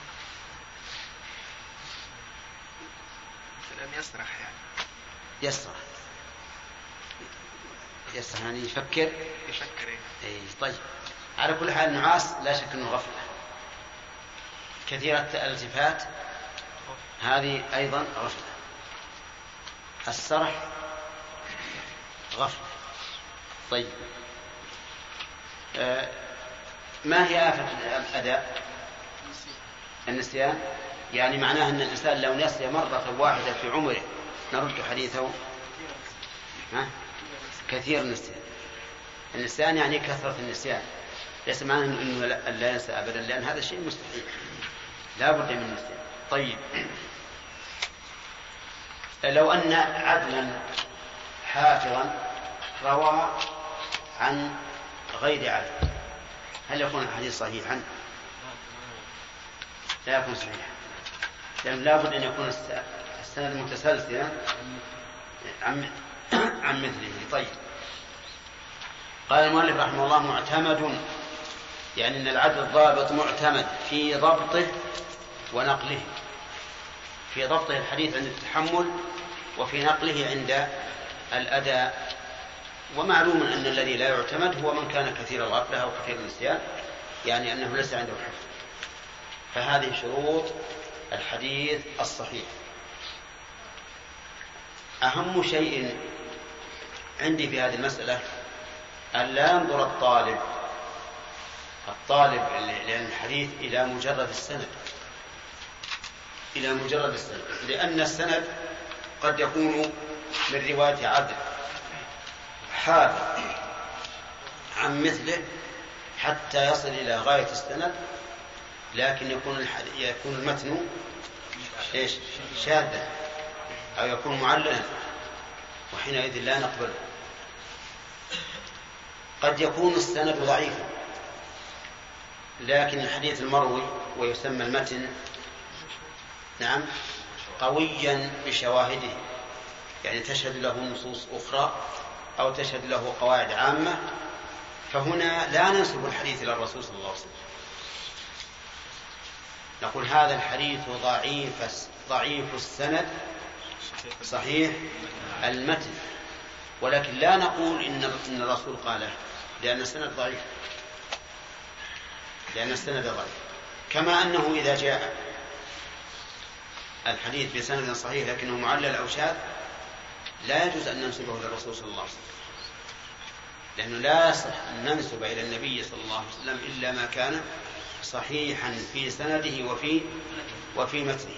لم يسرح يعني. يسرح يسرح يعني يفكر يفكر إيه. طيب، على كل حال النعاس لا شك أنه غفلة. كثيرة الالتفات هذه أيضا غفلة. السرح غفلة. طيب، آه ما هي آفة الأداء؟ النسيان. يعني معناه أن الإنسان لو نسي مرة واحدة في عمره نرد حديثه. ها؟ كثير النسيان. النسيان يعني كثرة النسيان، ليس معناه أنه لا ينسى أبدا، لأن هذا شيء مستحيل، لا بد من النسيان. طيب، لو أن عدلا حافظا روى عن غير عدل، هل يكون الحديث صحيحا؟ لا يكون صحيحا، لأن لا بد أن يكون السند متسلسلا عن عن مثله. طيب، قال المؤلف رحمه الله: معتمد، يعني أن العدل الضابط معتمد في ضبطه ونقله، في ضبطه الحديث عند التحمل، وفي نقله عند الأداء. ومعلوم أن الذي لا يعتمد هو من كان كثير الغفلة أو كثير النسيان، يعني أنه ليس عنده حفظ. فهذه شروط الحديث الصحيح. أهم شيء عندي في هذه المسألة أن لا ينظر الطالب الطالب لأن الحديث إلى مجرد السند، إلى مجرد السند، لأن السند قد يكون من رواية عدل حافظ عن مثله حتى يصل إلى غاية السند، لكن يكون يكون المتن إيش شاذا أو يكون معللا، وحينئذ لا نقبله. قد يكون السند ضعيفا لكن الحديث المروي ويسمى المتن نعم قويا بشواهده، يعني تشهد له نصوص أخرى أو تشهد له قواعد عامة، فهنا لا ننسب الحديث إلى الرسول صلى الله عليه وسلم، نقول هذا الحديث ضعيف ضعيف السند صحيح المتن، ولكن لا نقول إن الرسول قاله، لأن السند ضعيف، لأن السند ضعيف. كما أنه إذا جاء الحديث بسند صحيح لكنه معلل أو شاذ لا يجوز أن ننسبه إلى الرسول صلى الله عليه وسلم، لأنه لا يصح أن ننسب إلى النبي صلى الله عليه وسلم إلا ما كان صحيحا في سنده وفي وفي متنه.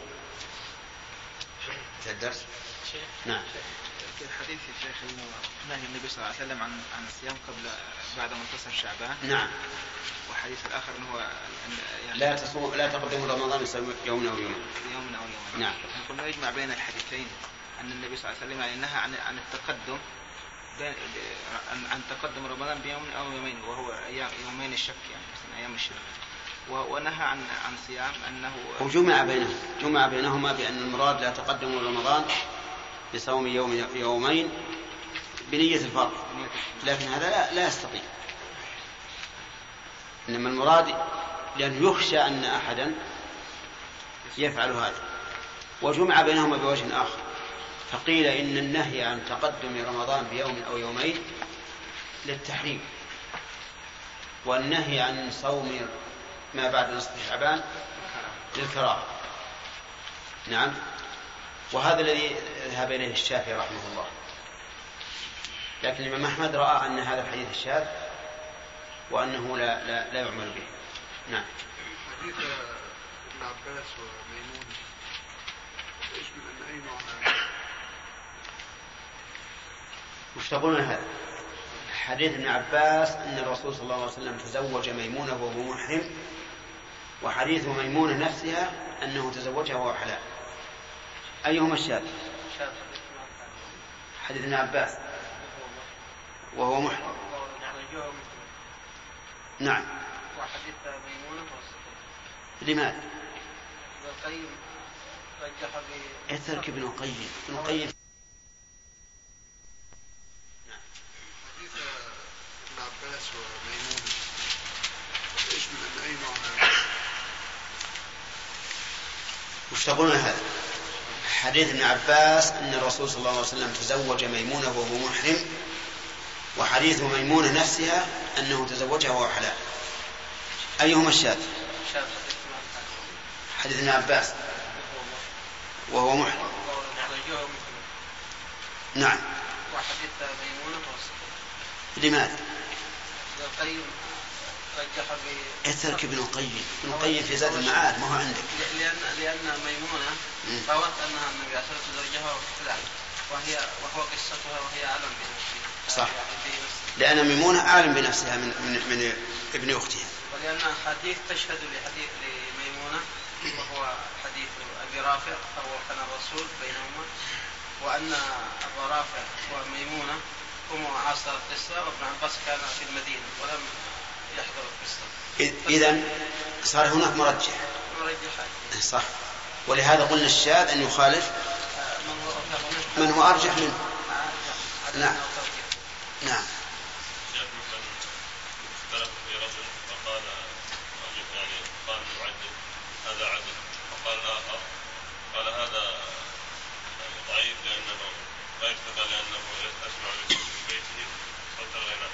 الدرس نعم. في الحديث يا شيخ انه نهي النبي صلى الله عليه وسلم عن عن الصيام قبل بعد منتصف شعبان. نعم. وحديث الاخر انه هو يعني لا تصوم لا تقدموا رمضان يوم او يوم يوم او يوم. نعم. نقول يجمع بين الحديثين ان النبي صلى الله عليه وسلم يعني نهى عن عن التقدم عن عن تقدم رمضان بيوم او يومين، وهو يومين الشك يعني مثلا ايام الشك، ونهى عن عن صيام انه وجمع بينهم جمع بينهما بان المراد لا تقدم رمضان بصوم يوم يومين بنية الفرض، لكن هذا لا, لا يستطيع، إنما المراد لأن يخشى أن أحدا يفعل هذا. وجمع بينهما بوجه آخر، فقيل إن النهي عن تقدم رمضان بيوم أو يومين للتحريم، والنهي عن صوم ما بعد نصف شعبان للكراهة. نعم. وهذا الذي ذهب إليه الشافعي رحمه الله، لكن الإمام أحمد رأى أن هذا الحديث الشاذ وأنه لا, لا, لا يعمل به. نعم. حديث ابن عباس وميمون إيش من أي نوع؟ وش تقولون هذا؟ حديث ابن عباس أن الرسول صلى الله عليه وسلم تزوج ميمونة وهو محرم، وحديث ميمونة نفسها أنه تزوجها وهو حلال، أيهما الشاذ؟ حديث ابن عباس وهو محرم. نعم. وحديث ميمونة لماذا؟ ابن القيم رجح ب اترك ابن القيم ابن القيم حديث ابن عباس وميمونة ايش من اي نوع؟ وش تقولون هذا؟ حديث ابن عباس أن الرسول صلى الله عليه وسلم تزوج ميمونة وهو محرم، وحديث ميمونة نفسها أنه تزوجها وهو حلال، أيهما الشاذ؟ حديث ابن عباس وهو محرم. نعم. وحديث ميمونة لماذا؟ ابن القيم رجح ب اترك ابن القيم ابن القيم في زاد المعاد ما هو عندك. لأن لأن ميمونة روت أنها النبي عليه الصلاة والسلام تزوجها وحلال، وهي وهو قصتها وهي أعلم بنفسها. صح. لأن ميمونة أعلم بنفسها من من, من ابن أختها. ولأن حديث تشهد لحديث لميمونة وهو حديث أبي رافع أو كان الرسول بينهما، وأن أبا رافع وميمونة هم عاصر القصة، وابن عباس كان في المدينة ولم يحضر القصة. إذن صار هناك مرجح. مرجح. صح. ولهذا قلنا الشاذ أن يخالف من هو أرجح منه. نعم. نعم. اختلف في رجل فقال يعني قال معدل هذا عدل، وقال آخر قال هذا ضعيف لأنه لا يتبع لأنه يسمع في بيته صوت الغناء.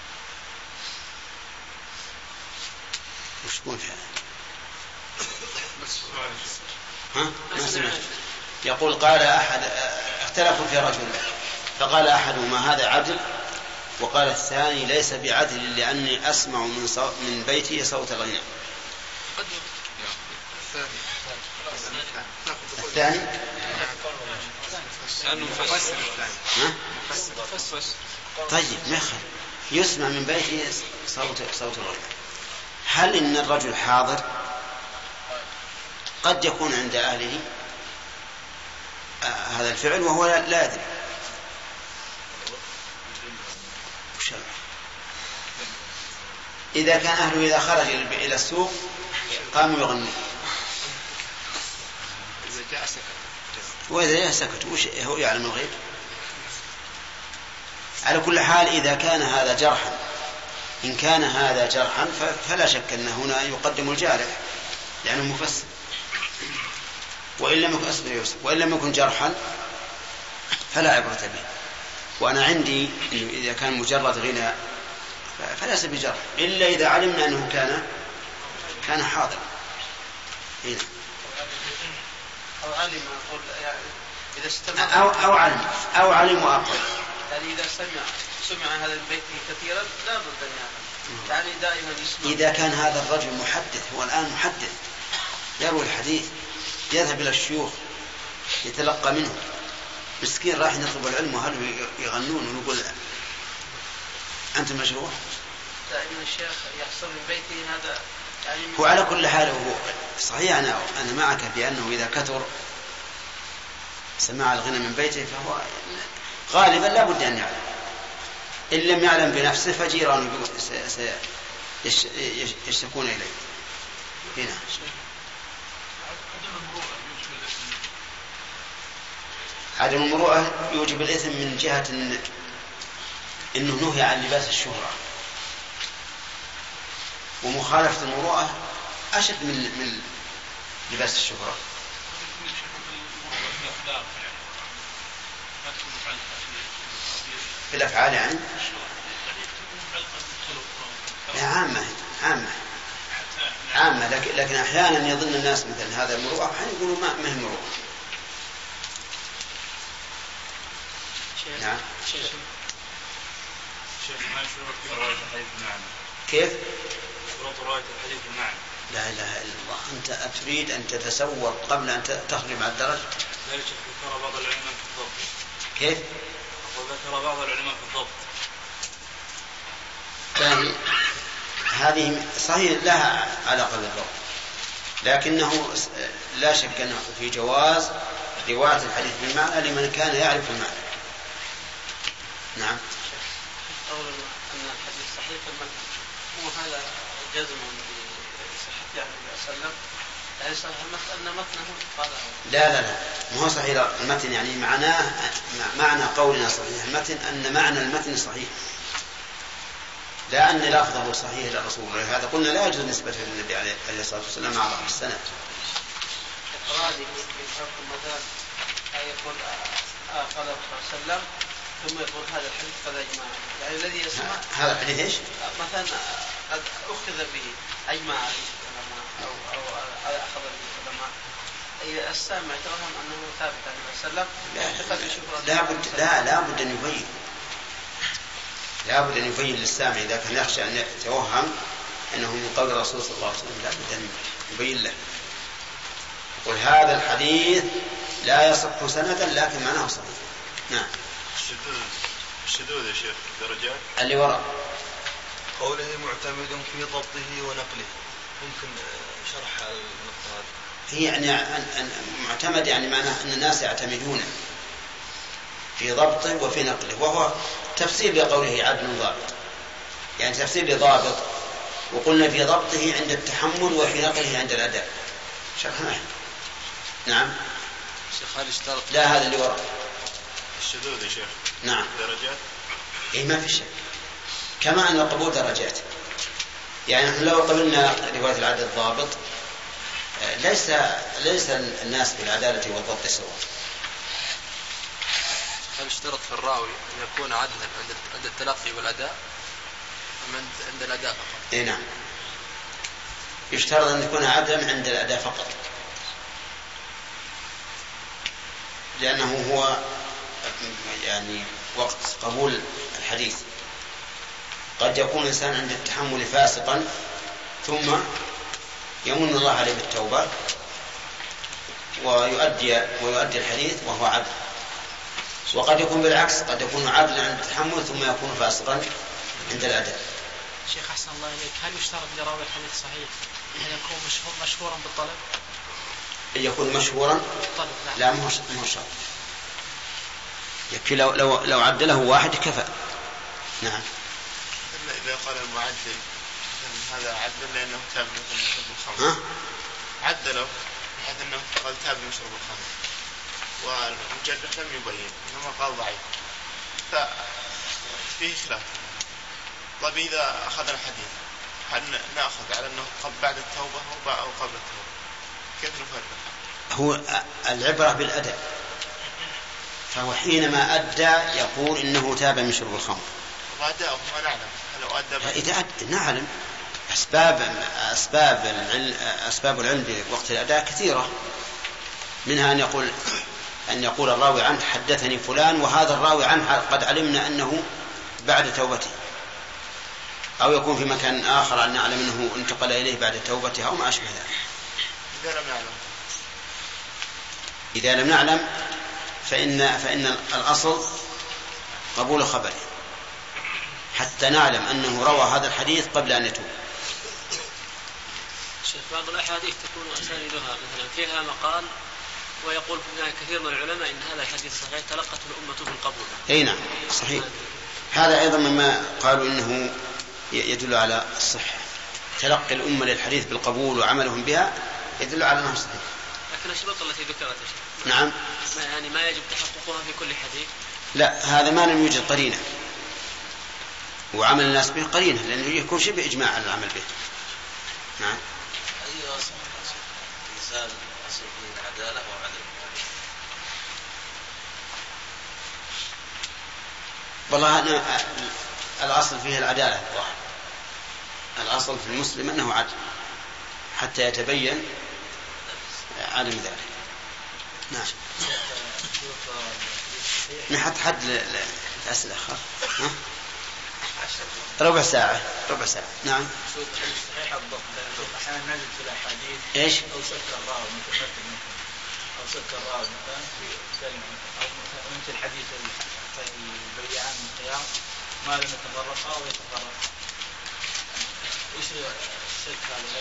وش تقول في هذا؟ ها؟ ما سمعت. يقول قال أحد اختلفوا في رجل فقال أحدهما هذا عدل، وقال الثاني ليس بعدل لأني أسمع من, صو... من بيتي صوت الغناء. الثاني طيب مخل يسمع من بيته صوت صوت الغناء. هل إن الرجل حاضر؟ قد يكون عند أهله آه هذا الفعل وهو لا يدري. إذا كان أهله إذا خرج إلى السوق قاموا يغنون، إذا جاء سكت، وإذا جاء سكت وش هو يعلم الغيب. على كل حال إذا كان هذا جرحا، إن كان هذا جرحا فلا شك أن هنا يقدم الجارح لأنه مفسر، وإن لم يكن أصبر يوسف وإن لم يكن جرحا فلا عبرة به. وأنا عندي إنه إذا كان مجرد غنى فليس بجرح إلا إذا علمنا أنه كان كان حاضر. هنا أو علم أقول يعني إذا استمع أو أو علم أو علم وأقل، يعني إذا سمع سمع هذا البيت كثيرا لا بد أن يعلم، يعني دائما يسمع. إذا كان هذا الرجل محدث، هو الآن محدث يروي الحديث، يذهب إلى الشيوخ يتلقى منه، مسكين راح يطلب العلم وهل يغنون ونقول أنت مجروح. دائما الشيخ يحصل من بيته هذا يعني. هو على كل حال هو صحيح، أنا أنا معك بأنه إذا كثر سماع الغنى من بيته فهو غالبا لا بد أن يعلم، إن لم يعلم بنفسه فجيرانه يشتكون إليه. هنا عدم المروءة يوجب الإثم من جهة إن إنه نهي عن لباس الشهرة، ومخالفة المروءة أشد من من لباس الشهرة. في الأفعال يعني عامة عامة عامة لكن, لكن أحيانا يظن الناس مثل هذا المروءة يقولوا ما ما هي مروءة. نعم. شيخ ما شروط رواية الحديث بالمعنى؟ كيف؟ شروط رواية الحديث بالمعنى. لا إله إلا الله، أنت أتريد أن تتسوق قبل أن تخرج مع الدرج؟ لا يا شيخ، ذكر بعض العلماء في الضبط. كيف؟ وذكر بعض العلماء في الضبط. يعني هذه صحيح لها علاقة بالضبط، لكنه لا شك أنه في جواز رواية الحديث بالمعنى لمن كان يعرف المعنى. نعم. أولا أن الحديث صحيح المعنى، مو هذا جزم بصحة يعني وسلم، يعني صحيح أن متنه قال. لا لا لا ما هو صحيح المتن، يعني معناه معنى قولنا صحيح المتن أن معنى المتن صحيح، لا أن لفظه صحيح للرسول. هذا قلنا لا يجوز نسبة للنبي عليه الصلاة والسلام مع ضعف السند. إقراره من حكم مثلا يقول قال الرسول صلى الله عليه وسلم ثم يقول هذا الحديث قد أجمع، يعني الذي يسمع هذا الحديث إيش؟ مثلا قد أخذ به أجمع عليه العلماء أو أو أخذ به العلماء، السامع يتوهم أنه ثابت عن النبي صلى الله عليه وسلم. لا بد لا لا بد أن يبين، لا بد أن يبين للسامع إذا كان يخشى أن يتوهم أنه من قول الرسول صلى الله عليه وسلم، لا بد أن يبين له يقول هذا الحديث لا يصح سندا لكن معناه صحيح. نعم. الشذوذ الشذوذ يا شيخ درجات اللي وراء قوله معتمد في ضبطه ونقله، ممكن شرح النقطة هذه؟ هي يعني معتمد يعني معناه أن الناس يعتمدون في ضبطه وفي نقله، وهو تفسير لقوله عدل ضابط، يعني تفسير لضابط، وقلنا في ضبطه عند التحمل وفي نقله عند الأداء. شرحنا. نعم. شيخ هل اشترط؟ لا هذا اللي وراء الشذوذ يا شيخ. نعم. درجات. إيه ما في شك، كما أن القبول درجات، يعني نحن لو قبلنا رواية العدل الضابط ليس ليس الناس بالعدالة والضبط سواء. هل اشترط في الراوي أن يكون عدلا عند التلقي والأداء أم عند الأداء فقط؟ إيه نعم، يشترط أن يكون عدلا عند الأداء فقط، لأنه هو يعني وقت قبول الحديث. قد يكون الإنسان عند التحمل فاسقا ثم يمن الله عليه بالتوبة ويؤدي ويؤدي الحديث وهو عدل، وقد يكون بالعكس، قد يكون عدلا عند التحمل ثم يكون فاسقا عند الأداء. شيخ أحسن الله إليك، هل يشترط لراوي الحديث صحيح أن يكون مشهور مشهورا بالطلب؟ أن يكون مشهورا بالطلب؟ لا مو شرط، يكفي لو لو لو عدله واحد كفى. نعم. إذا قال المعدل هذا عدل لأنه تاب من شرب الخمر. عدلوا بحيث أنه قال تاب من شرب الخمر، والمجرح لم يبين إنما قال ضعيف، ففيه خلاف. طيب إذا أخذنا الحديث هل نأخذ على أنه بعد التوبة أو قبل التوبة؟ كيف نفرق؟ هو العبرة بالأداء، فهو حينما أدى يقول إنه تاب من شرب الخمر. وأداءه ما نعلم هل أدى؟ إذا أدى نعلم. أسباب أسباب العلم أسباب العلم بوقت الأداء كثيرة، منها أن يقول أن يقول الراوي عنه حدثني فلان، وهذا الراوي عنه قد علمنا أنه بعد توبته، أو يكون في مكان آخر أن نعلم أنه انتقل إليه بعد توبته أو ما أشبه ذلك. إذا لم نعلم إذا لم نعلم فإن فإن الأصل قبول خبره حتى نعلم أنه روى هذا الحديث قبل أن يتوب. شيخ بعض الأحاديث تكون أسانيدها مثلا فيها مقال ويقول كثير من العلماء إن هذا الحديث صحيح تلقته الأمة في القبول. أي نعم صحيح. هذا أيضا مما قالوا إنه يدل على الصحة، تلقي الأمة للحديث بالقبول وعملهم بها يدل على أنه صحيح. لكن الشروط التي ذكرت نعم ما يعني ما يجب تحققها في كل حديث. لا، هذا ما لم يوجد قرينة، وعمل الناس به قرينة، لأنه يكون شبه إجماع على العمل به. نعم. أي أصل الإنسان أصل فيه العدالة وعدم؟ والله أنا الأصل فيه العدالة، الأصل في المسلم أنه عدل حتى يتبين عدم ذلك. نعم. نحط حد الأسئلة خلاص. ربع ساعة ربع ساعة. نعم. صحيح الضبط أحيانا نجد في الأحاديث إيش؟ أو ستر الراوي مثل مثل أو ستر الراوي مثلا في كلمة أو مثل حديث البيعان من القيام ما لم يتفرقا أو يتفرق. إيش الشك هذا؟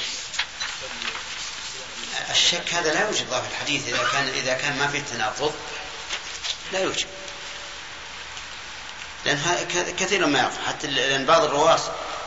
الشك هذا لا يوجد في الحديث إذا كان إذا كان ما فيه تناقض لا يوجد، لأن كثيرا ما يقع، حتى لأن بعض الرواة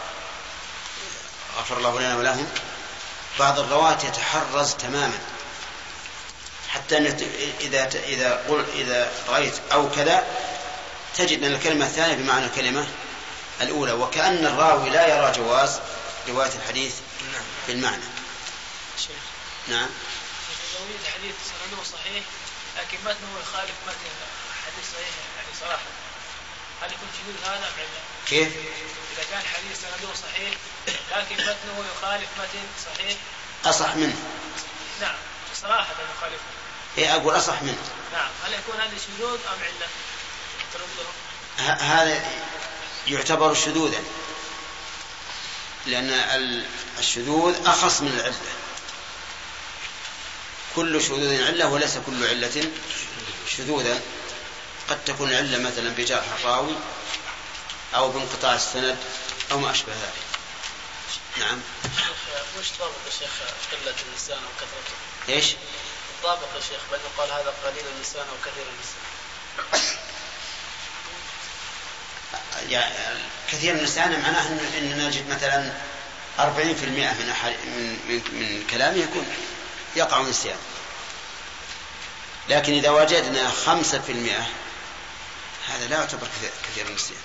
غفر الله لنا ولهم بعض الرواة يتحرز تماما، حتى أن إذا إذا قل إذا رأيت أو كذا تجد أن الكلمة الثانية بمعنى الكلمة الأولى، وكأن الراوي لا يرى جواز رواية الحديث بالمعنى. نعم. لو يوجد حديث سنده صحيح لكن متنه يخالف متن حديث صحيح يعني صراحة، هل يكون شذوذ هذا أم علة؟ كيف؟ إذا كان حديث سنده صحيح لكن متنه يخالف متن صحيح أصح منه. نعم صراحة يخالفه. إيه أقول أصح منه. نعم، هل يكون هذا شذوذ أم علة؟ هذا يعتبر شذوذا، لأن الشذوذ أخص من العلة. كل شذوذ علة وليس كل علة شذوذا. قد تكون العلة مثلا بجرح الراوي أو بانقطاع السند أو ما أشبه ذلك. نعم. وش ضابط يا شيخ قلة اللسان أو كثرته؟ إيش؟ الضابط يا شيخ بأنه قال هذا قليل اللسان أو كثير اللسان؟ يعني كثير من اللسان معناه أن نجد مثلا أربعين في المئة من, من, من كلامه يكون يقع نسيان، لكن إذا وجدنا خمسة في المئة هذا لا يعتبر كثير النسيان.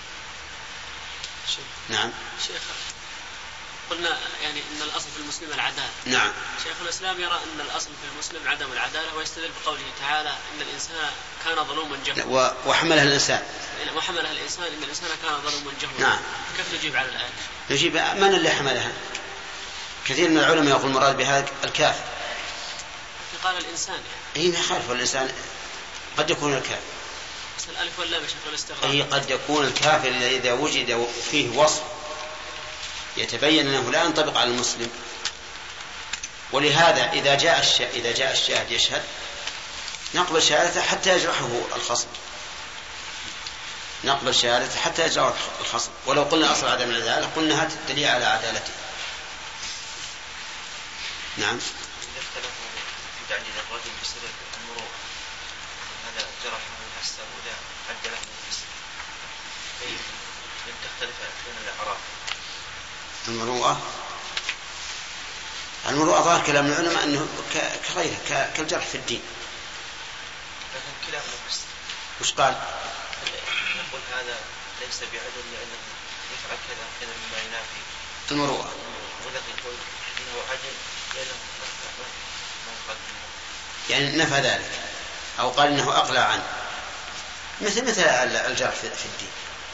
نعم. شيخ قلنا يعني أن الأصل في المسلم العدالة. نعم. شيخ الإسلام يرى أن الأصل في المسلم عدم العدالة، ويستدل بقوله تعالى إن الإنسان كان ظلوما جهولا. وحملها الإنسان. وحملها الإنسان إن الإنسان كان ظلوما جهولا. نعم. كيف نجيب على الآية؟ نجيب من اللي حملها؟ كثير من العلماء يقول المراد بها الكافر. قال الإنسان يعني. إيه خالف الإنسان قد يكون الكافر. بس الألف واللام يا شيخ الاستغراق. إيه قد يكون الكافر إذا وجد فيه وصف يتبين أنه لا ينطبق على المسلم، ولهذا إذا جاء الشاهد إذا جاء الشاهد يشهد نقبل شهادته حتى يجرحه الخصم، نقبل شهادته حتى يجرحه الخصم، ولو قلنا أصل عدم العدالة قلنا هات الدليل على عدالته. نعم. تعديل الرجل بسبب المرور، هذا جرحه الحسن ولا عدله الحسن، لم تختلف بين الأعراف. المروءة المروءة ظاهر كلام العلماء أنه كغيره كالجرح في الدين. لكن كلامنا بس وش قال؟ نقول هذا ليس بعدل لأنه يفعل كذا كذا مما ينافي المروءة، والذي يقول إنه عدل لأنه ما يعني نفى ذلك أو قال إنه أقلع عنه، مثل مثل الجرح في الدين.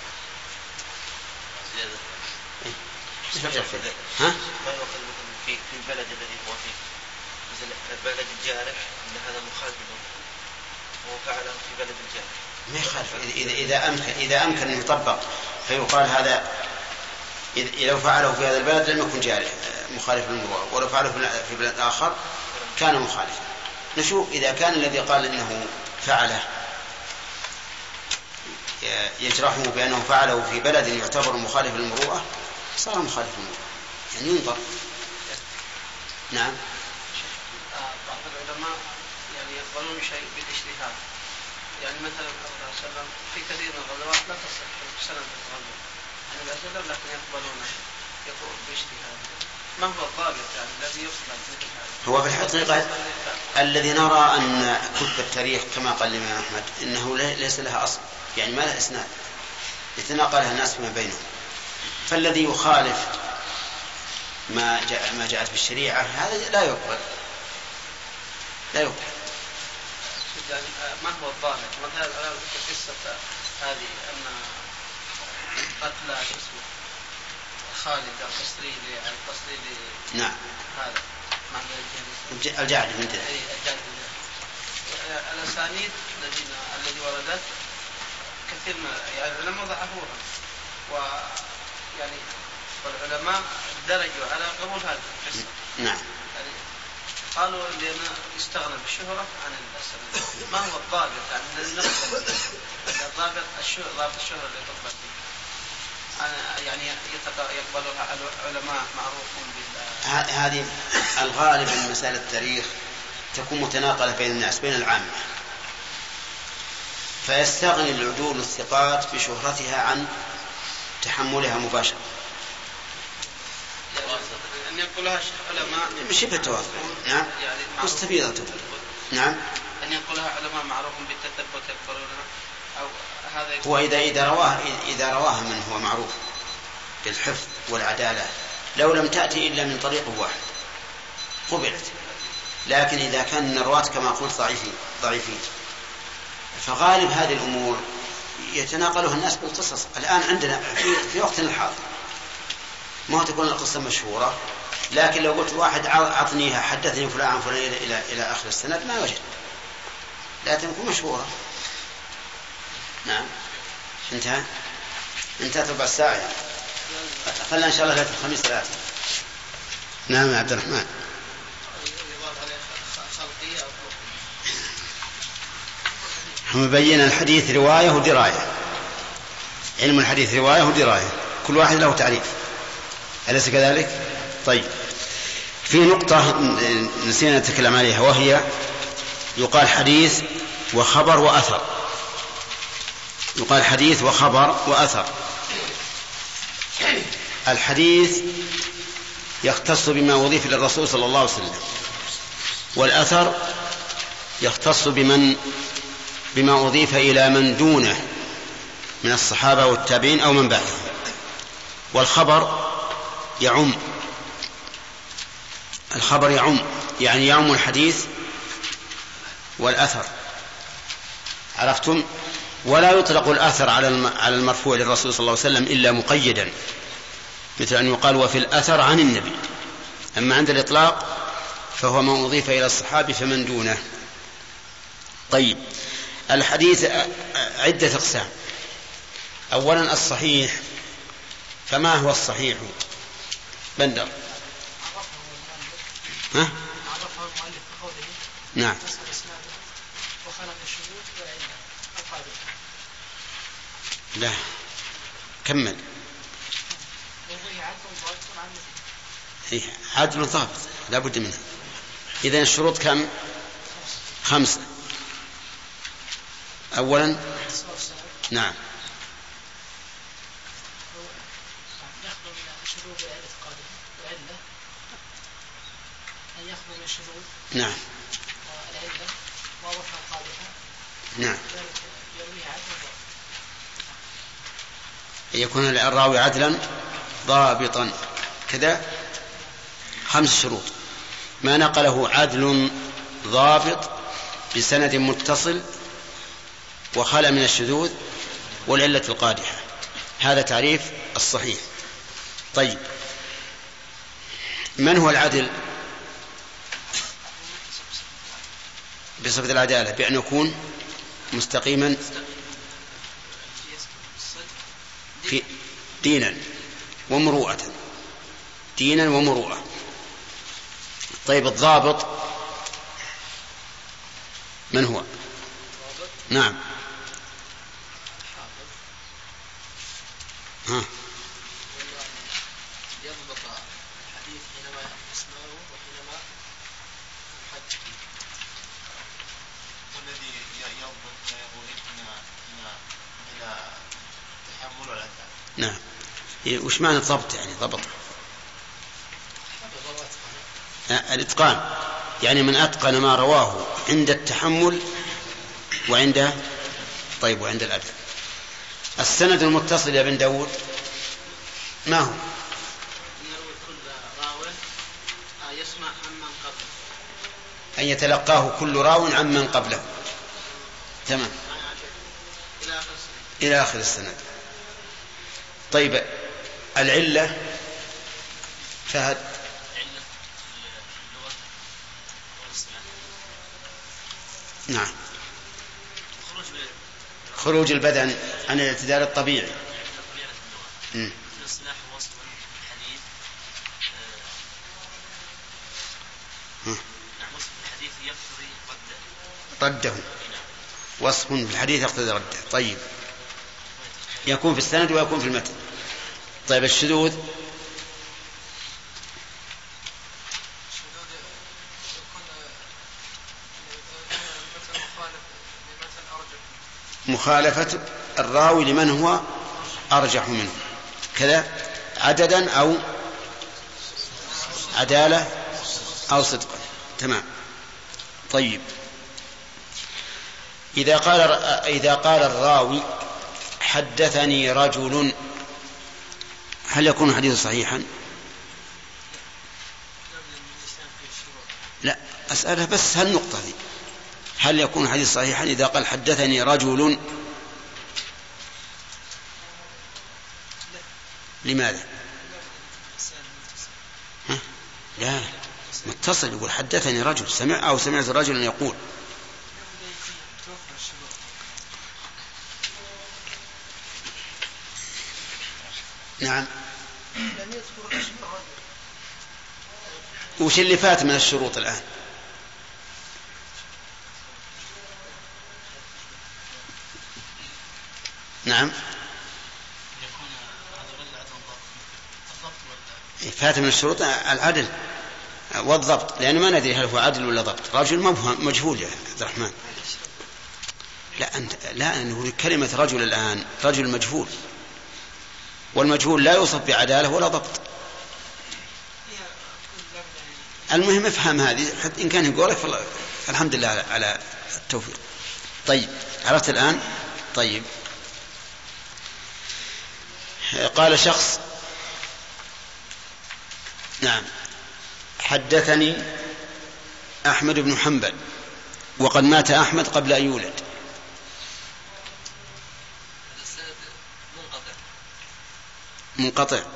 مثل الجرح في الدين. ها؟ ما يؤخذ في في البلد الذي هو فيه، مثل البلد الجارح أن هذا مخالف وهو فعله في بلد الجارح. ما يخالف إذا إذا أمكن إذا أمكن أن يطبق فيقال هذا إذا لو فعله في هذا البلد لم يكن جارح مخالف للمروءة، ولو فعله في بلد آخر كان مخالفا. نشوف إذا كان الذي قال إنه فعله يجرحه بأنه فعله في بلد يعتبر مخالف للمروءة صار مخالف للمروءة، يعني ينظر. نعم. بعض العلماء يعني يقبلون شيء بالاجتهاد، يعني مثلا الرسول صلى الله عليه وسلم في كثير من الغزوات لا تصح سند الغزو عن النبي صلى الله عليه وسلم، لكن يقبلونه يقول باجتهاد. ما هو الضابط يعني الذي يقبل مثل هذا؟ هو في الحقيقة الذي نرى أن كتب التاريخ كما قال الإمام أحمد إنه ليس لها أصل، يعني ما لها إسناد يتناقلها الناس فيما بينهم، فالذي يخالف ما جاء ما جاءت بالشريعة هذا لا يقبل لا يقبل. يعني ما هو الضابط؟ مثلا قصة هذه أن قتل اسمه خالد القصري القصري نعم هذا الجعد من ده الأسانيد الذين الذي وردت كثير من يعني العلماء ضعفوها، ويعني والعلماء درجوا على قبول هذه القصة. نعم. يعني قالوا لأن يستغنى بالشهرة عن الأسانيد. ما هو الضابط يعني الذي نقبل الضابط الشهرة ضابط الشهرة اللي تقبل فيه يعني يقبلها علماء معروفون بالله. هذه الغالب من مسائل التاريخ تكون متناقلة بين الناس بين العامة، فيستغني العدول الثقات بشهرتها عن تحملها مباشرة. أن يقولها علماء شبه التواضع. نعم. مستفيضة. نعم. أن يقولها علماء معروفون بالتثبت يقبلونها أو هذا هو إذا إذا رواه إذا رواها من هو معروف بالحفظ والعدالة لو لم تأتي إلا من طريق واحد قبلت، لكن إذا كان الرواة كما قلت ضعيفين ضعيفين فغالب هذه الأمور يتناقلها الناس بالقصص. الآن عندنا في, في وقتنا الحاضر ما تكون القصة مشهورة، لكن لو قلت واحد عطنيها حدثني فلان عن فلان إلى, إلى, إلى آخر السند ما وجد، لا تكون مشهورة. نعم. انتهى انتهت ربع ساعة يعني. خلنا إن شاء الله ليلة الخميس ثلاثة. نعم يا عبد الرحمن. هم بينا الحديث رواية ودراية، علم الحديث رواية ودراية، كل واحد له تعريف، أليس كذلك؟ طيب، في نقطة نسينا نتكلم عليها وهي يقال حديث وخبر وأثر. يقال حديث وخبر وأثر. الحديث يختص بما أضيف للرسول صلى الله عليه وسلم، والأثر يختص بمن بما أضيف إلى من دونه من الصحابة والتابعين أو من بعدهم. والخبر يعم الخبر يعم يعني يعم الحديث والأثر، عرفتم؟ ولا يطلق الأثر على المرفوع للرسول صلى الله عليه وسلم إلا مقيدا، مثل أن يقال وفي الأثر عن النبي. أما عند الإطلاق فهو ما أضيف إلى الصحابي فمن دونه. طيب، الحديث عدة أقسام. أولا الصحيح، فما هو الصحيح؟ بندر. ها؟ نعم. لا، كمل. إيه، عدل ضابط لا بد منه. إذن الشروط كم؟ خمسة. أولا نعم أن يخلو من الشذوذ. نعم. والعلة واضحة قادحة. نعم. يرويه عدل. يكون الراوي عدلا ضابطا كذا خمس شروط. ما نقله عدل ضابط بسند متصل وخلى من الشذوذ والعلة القادحة، هذا تعريف الصحيح. طيب، من هو العدل؟ بصفة العدالة بأن يكون مستقيما في دينا ومروءة، دينا ومروءة. طيب، الضابط من هو؟ نعم. ها. يضبط الحديث حينما يسمعه وحينما يحدث، والذي يضبط ويقنع إلى تحمل الأداء. نعم. وش معنى الضبط؟ يعني ضبط الإتقان، يعني من أتقن ما رواه عند التحمل وعند طيب وعند الأداء. السند المتصل يا بن داود ما هو؟ يروي كل راو يسمع عمن قبله، أن يتلقاه كل راو عمن قبله. تمام، إلى آخر السند. طيب، العلة فهد؟ نعم، خروج البدن عن الاعتدال الطبيعي. في الاصطلاح وصف الحديث، وصف الحديث يقتضي رده. رده، وصف في الحديث يقتضي رده. طيب، يكون في السند ويكون في المتن. طيب، الشذوذ مخالفة الراوي لمن هو أرجح منه، كذا عددا أو عدالة أو صدقا. تمام. طيب، إذا قال إذا قال الراوي حدثني رجل، هل يكون حديث صحيحا؟ لا، أسألها بس هالنقطة دي، هل يكون حديث صحيحا إذا قال حدثني رجل؟ لماذا؟ ها؟ لا، متصل، يقول حدثني رجل، سمع أو سمعت رجلا يقول. نعم. وش اللي فات من الشروط الآن؟ نعم، فات من الشروط العدل والضبط، لأنه ما ندري هل هو عدل ولا ضبط. رجل مجهول يا عبد الرحمن. لا أنت لا أنه كلمة رجل الآن رجل مجهول، والمجهول لا يوصف بعدالة ولا ضبط. المهم افهم هذه، حتى إن كان يقولك فالحمد لله على التوفيق. طيب، عرفت الآن؟ طيب، قال شخص نعم حدثني أحمد بن حنبل، وقد مات أحمد قبل أن يولد. منقطع،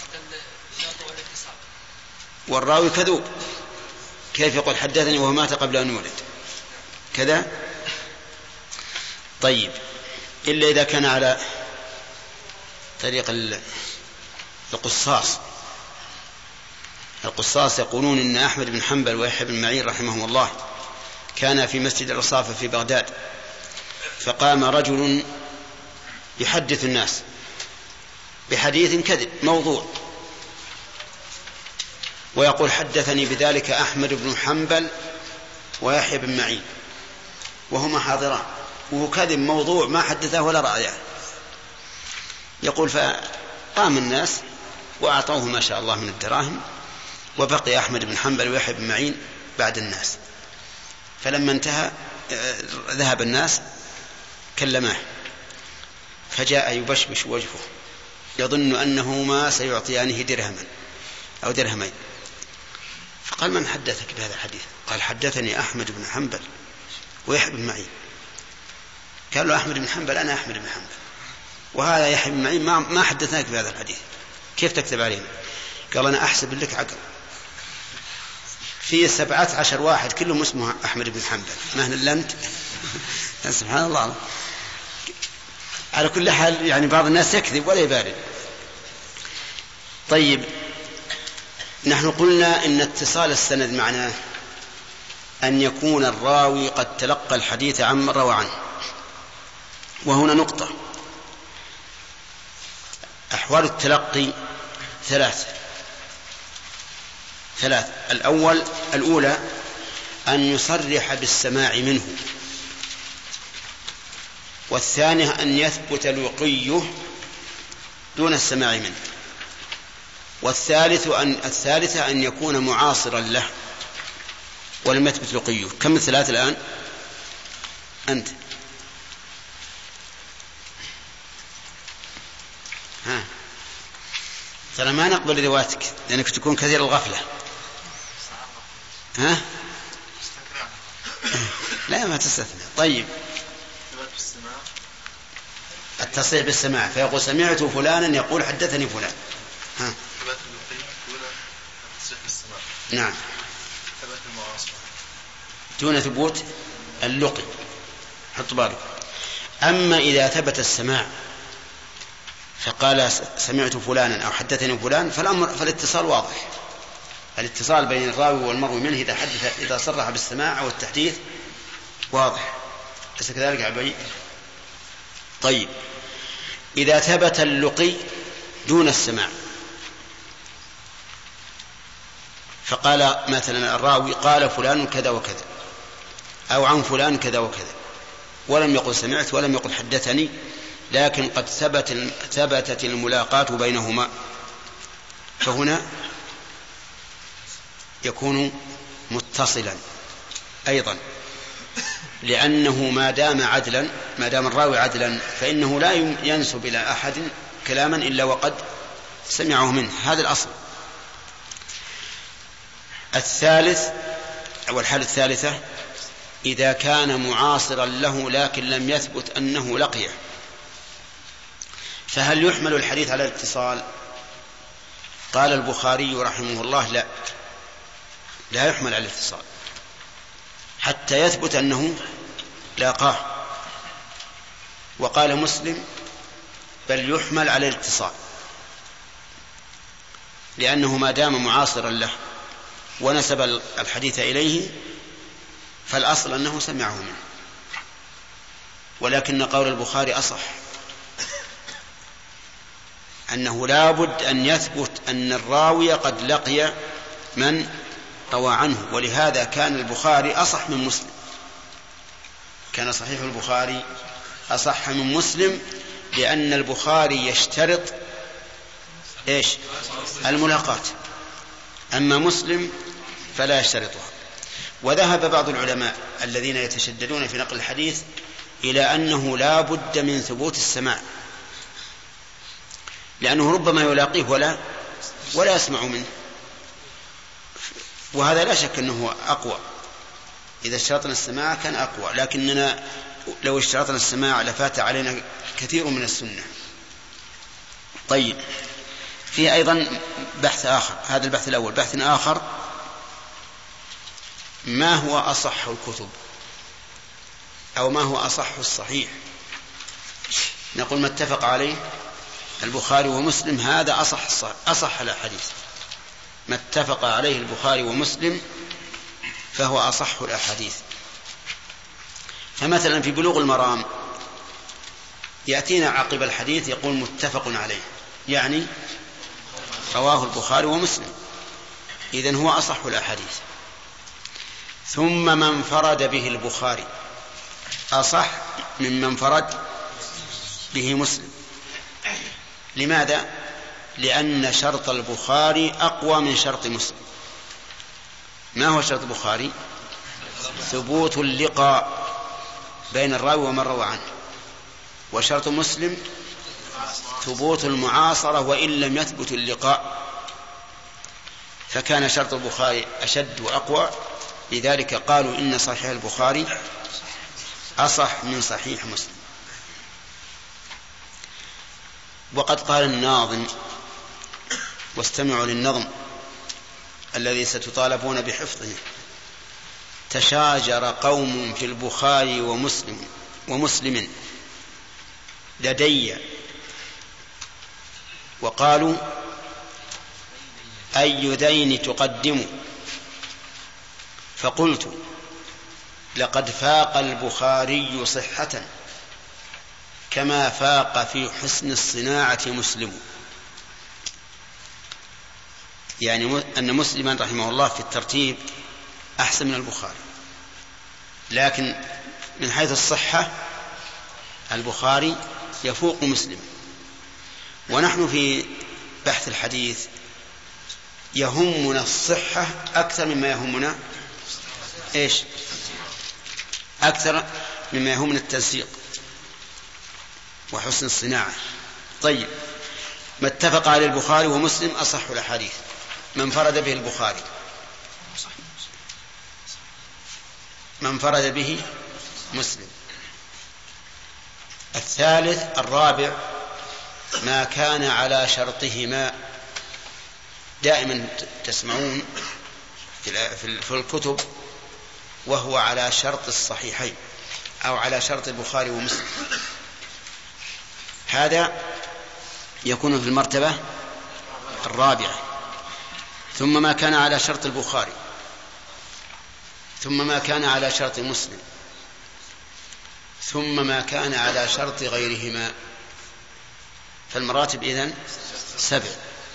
والراوي كذوب، كيف يقول حدثني وهو مات قبل أن يولد كذا؟ طيب، إلا إذا كان على طريق القصاص. القصاص يقولون إن أحمد بن حنبل ويحيى بن معين رحمهم الله كان في مسجد الرصافة في بغداد، فقام رجل يحدث الناس بحديث كذب موضوع، ويقول حدثني بذلك أحمد بن حنبل ويحيى بن معين وهما حاضران، وهو كذب موضوع ما حدثه ولا رأيه. يقول فقام الناس وأعطوه ما شاء الله من الدراهم وبقي أحمد بن حنبل ويحيى بن معين بعد الناس. فلما انتهى ذهب الناس كلماه، فجاء يبشبش وجهه يظن أنهما سيعطيانه درهما أو درهمين. فقال: من حدثك بهذا الحديث؟ قال: حدثني أحمد بن حنبل ويحيى بن معين. قال له: أحمد بن حنبل أنا أحمد بن حنبل، وهذا يحيى بن معين ما حدثناك بهذا الحديث، كيف تكتب علينا؟ قال: أنا أحسب لك عقل، في سبعة عشر واحد كلهم اسمه أحمد بن حنبل، ما هن إلا أنت. سبحان الله. على كل حال يعني بعض الناس يكذب ولا يبالي. طيب، نحن قلنا إن اتصال السند معناه أن يكون الراوي قد تلقى الحديث عن من روى عنه. وهنا نقطة: أحوال التلقي ثلاث ثلاث الأول الأولى أن يصرح بالسماع منه، والثانية أن يثبت لقيه دون السماع منه، والثالث أن الثالثة أن يكون معاصرا له ولم يثبت لقيه. كم الثلاث الآن؟ أنت ها ترى ما نقبل روايتك لأنك تكون كثير الغفلة. ها لا ما تستثنى. طيب، التصريح بالسماع فيقول: سمعت فلانا يقول حدثني فلان. ها نعم، دون ثبوت اللقي، حط بالك. أما إذا ثبت السماع فقال سمعت فلانا أو حدثني فلان فالأمر فالاتصال واضح، الاتصال بين الراوي والمروي منه إذا حدث إذا صرح بالسماع أو التحديث واضح. أليس كذلك يا عبي؟ طيب، إذا ثبت اللقي دون السماع فقال مثلا الراوي قال فلان كذا وكذا أو عن فلان كذا وكذا ولم يقل سمعت ولم يقل حدثني، لكن قد ثبت ثبتت الملاقاة بينهما، فهنا يكون متصلا أيضا، لأنه ما دام عدلا ما دام الراوي عدلا فإنه لا ينسب إلى أحد كلاما إلا وقد سمعه منه. هذا الأصل. الثالث أو الحالة الثالثة إذا كان معاصرا له لكن لم يثبت أنه لقيه، فهل يحمل الحديث على الاتصال؟ قال البخاري رحمه الله: لا لا يحمل على الاتصال حتى يثبت أنه لاقاه. وقال مسلم: بل يحمل على الاتصال، لأنه ما دام معاصرا له ونسب الحديث إليه فالأصل أنه سمعه منه. ولكن قول البخاري أصح، أنه لا بد أن يثبت أن الراوي قد لقي من روى عنه، ولهذا كان البخاري أصح من مسلم، كان صحيح البخاري أصح من مسلم، لأن البخاري يشترط إيش؟ الملاقاة، أما مسلم فلا يشترطها. وذهب بعض العلماء الذين يتشددون في نقل الحديث إلى أنه لا بد من ثبوت السماع، لأنه ربما يلاقيه ولا ولا يسمع منه، وهذا لا شك أنه أقوى. إذا اشترطنا السماع كان أقوى، لكننا لو اشترطنا السماع لفات علينا كثير من السنة. طيب، في أيضا بحث آخر، هذا البحث الأول. بحث آخر: ما هو أصح الكتب أو ما هو أصح الصحيح؟ نقول ما اتفق عليه البخاري ومسلم هذا أصح أصح الأحاديث، ما اتفق عليه البخاري ومسلم فهو أصح الأحاديث. فمثلا في بلوغ المرام يأتينا عقب الحديث يقول متفق عليه، يعني رواه البخاري ومسلم، إذن هو أصح الأحاديث. ثم من انفرد به البخاري أصح ممن انفرد به مسلم. لماذا؟ لأن شرط البخاري أقوى من شرط مسلم، ما هو شرط البخاري؟ ثبوت اللقاء بين الراوي ومن روى عنه. وشرط مسلم ثبوت المعاصرة وإن لم يثبت اللقاء. فكان شرط البخاري أشد وأقوى، لذلك قالوا إن صحيح البخاري أصح من صحيح مسلم. وقد قال الناظم، واستمعوا للنظم الذي ستطالبون بحفظه: تشاجر قوم في البخاري ومسلم ومسلم لدي وقالوا أي ذين تقدم، فقلت لقد فاق البخاري صحة كما فاق في حسن الصناعة مسلم. يعني أن مسلما رحمه الله في الترتيب أحسن من البخاري، لكن من حيث الصحة البخاري يفوق مسلم. ونحن في بحث الحديث يهمنا الصحة أكثر مما يهمنا إيش؟ أكثر مما يهمنا التنسيق وحسن الصناعة. طيب، ما اتفق عليه البخاري ومسلم أصح الأحاديث. من فرد به البخاري، من فرد به مسلم. الثالث الرابع ما كان على شرطهما. دائما تسمعون في الكتب وهو على شرط الصحيحين أو على شرط البخاري ومسلم، هذا يكون في المرتبة الرابعة. ثم ما كان على شرط البخاري، ثم ما كان على شرط مسلم، ثم ما كان على شرط غيرهما. فالمراتب إذن سبع.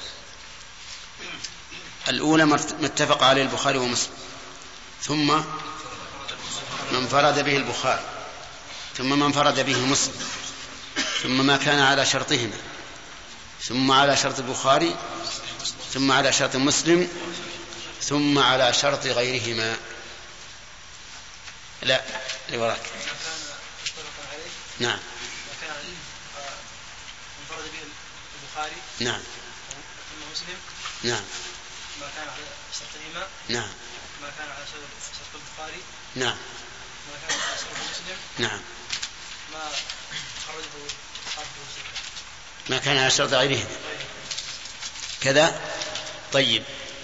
الأولى ما اتفق عليه البخاري ومسلم، ثم من فرد به البخاري، ثم من فرد به مسلم، ثم ما كان على شرطهما، ثم على شرط البخاري، ثم على شرط مسلم، ثم على شرط غيرهما. لا اللي وراك. نعم. انفرد به البخاري. نعم. ثم مسلم. نعم. ما كان على شرطهما. نعم. ما كان على شرط البخاري. نعم. ما كان على شرط مسلم. نعم. ما خرجه خرجه ما كان على شرط غيرهما كذا. طيب،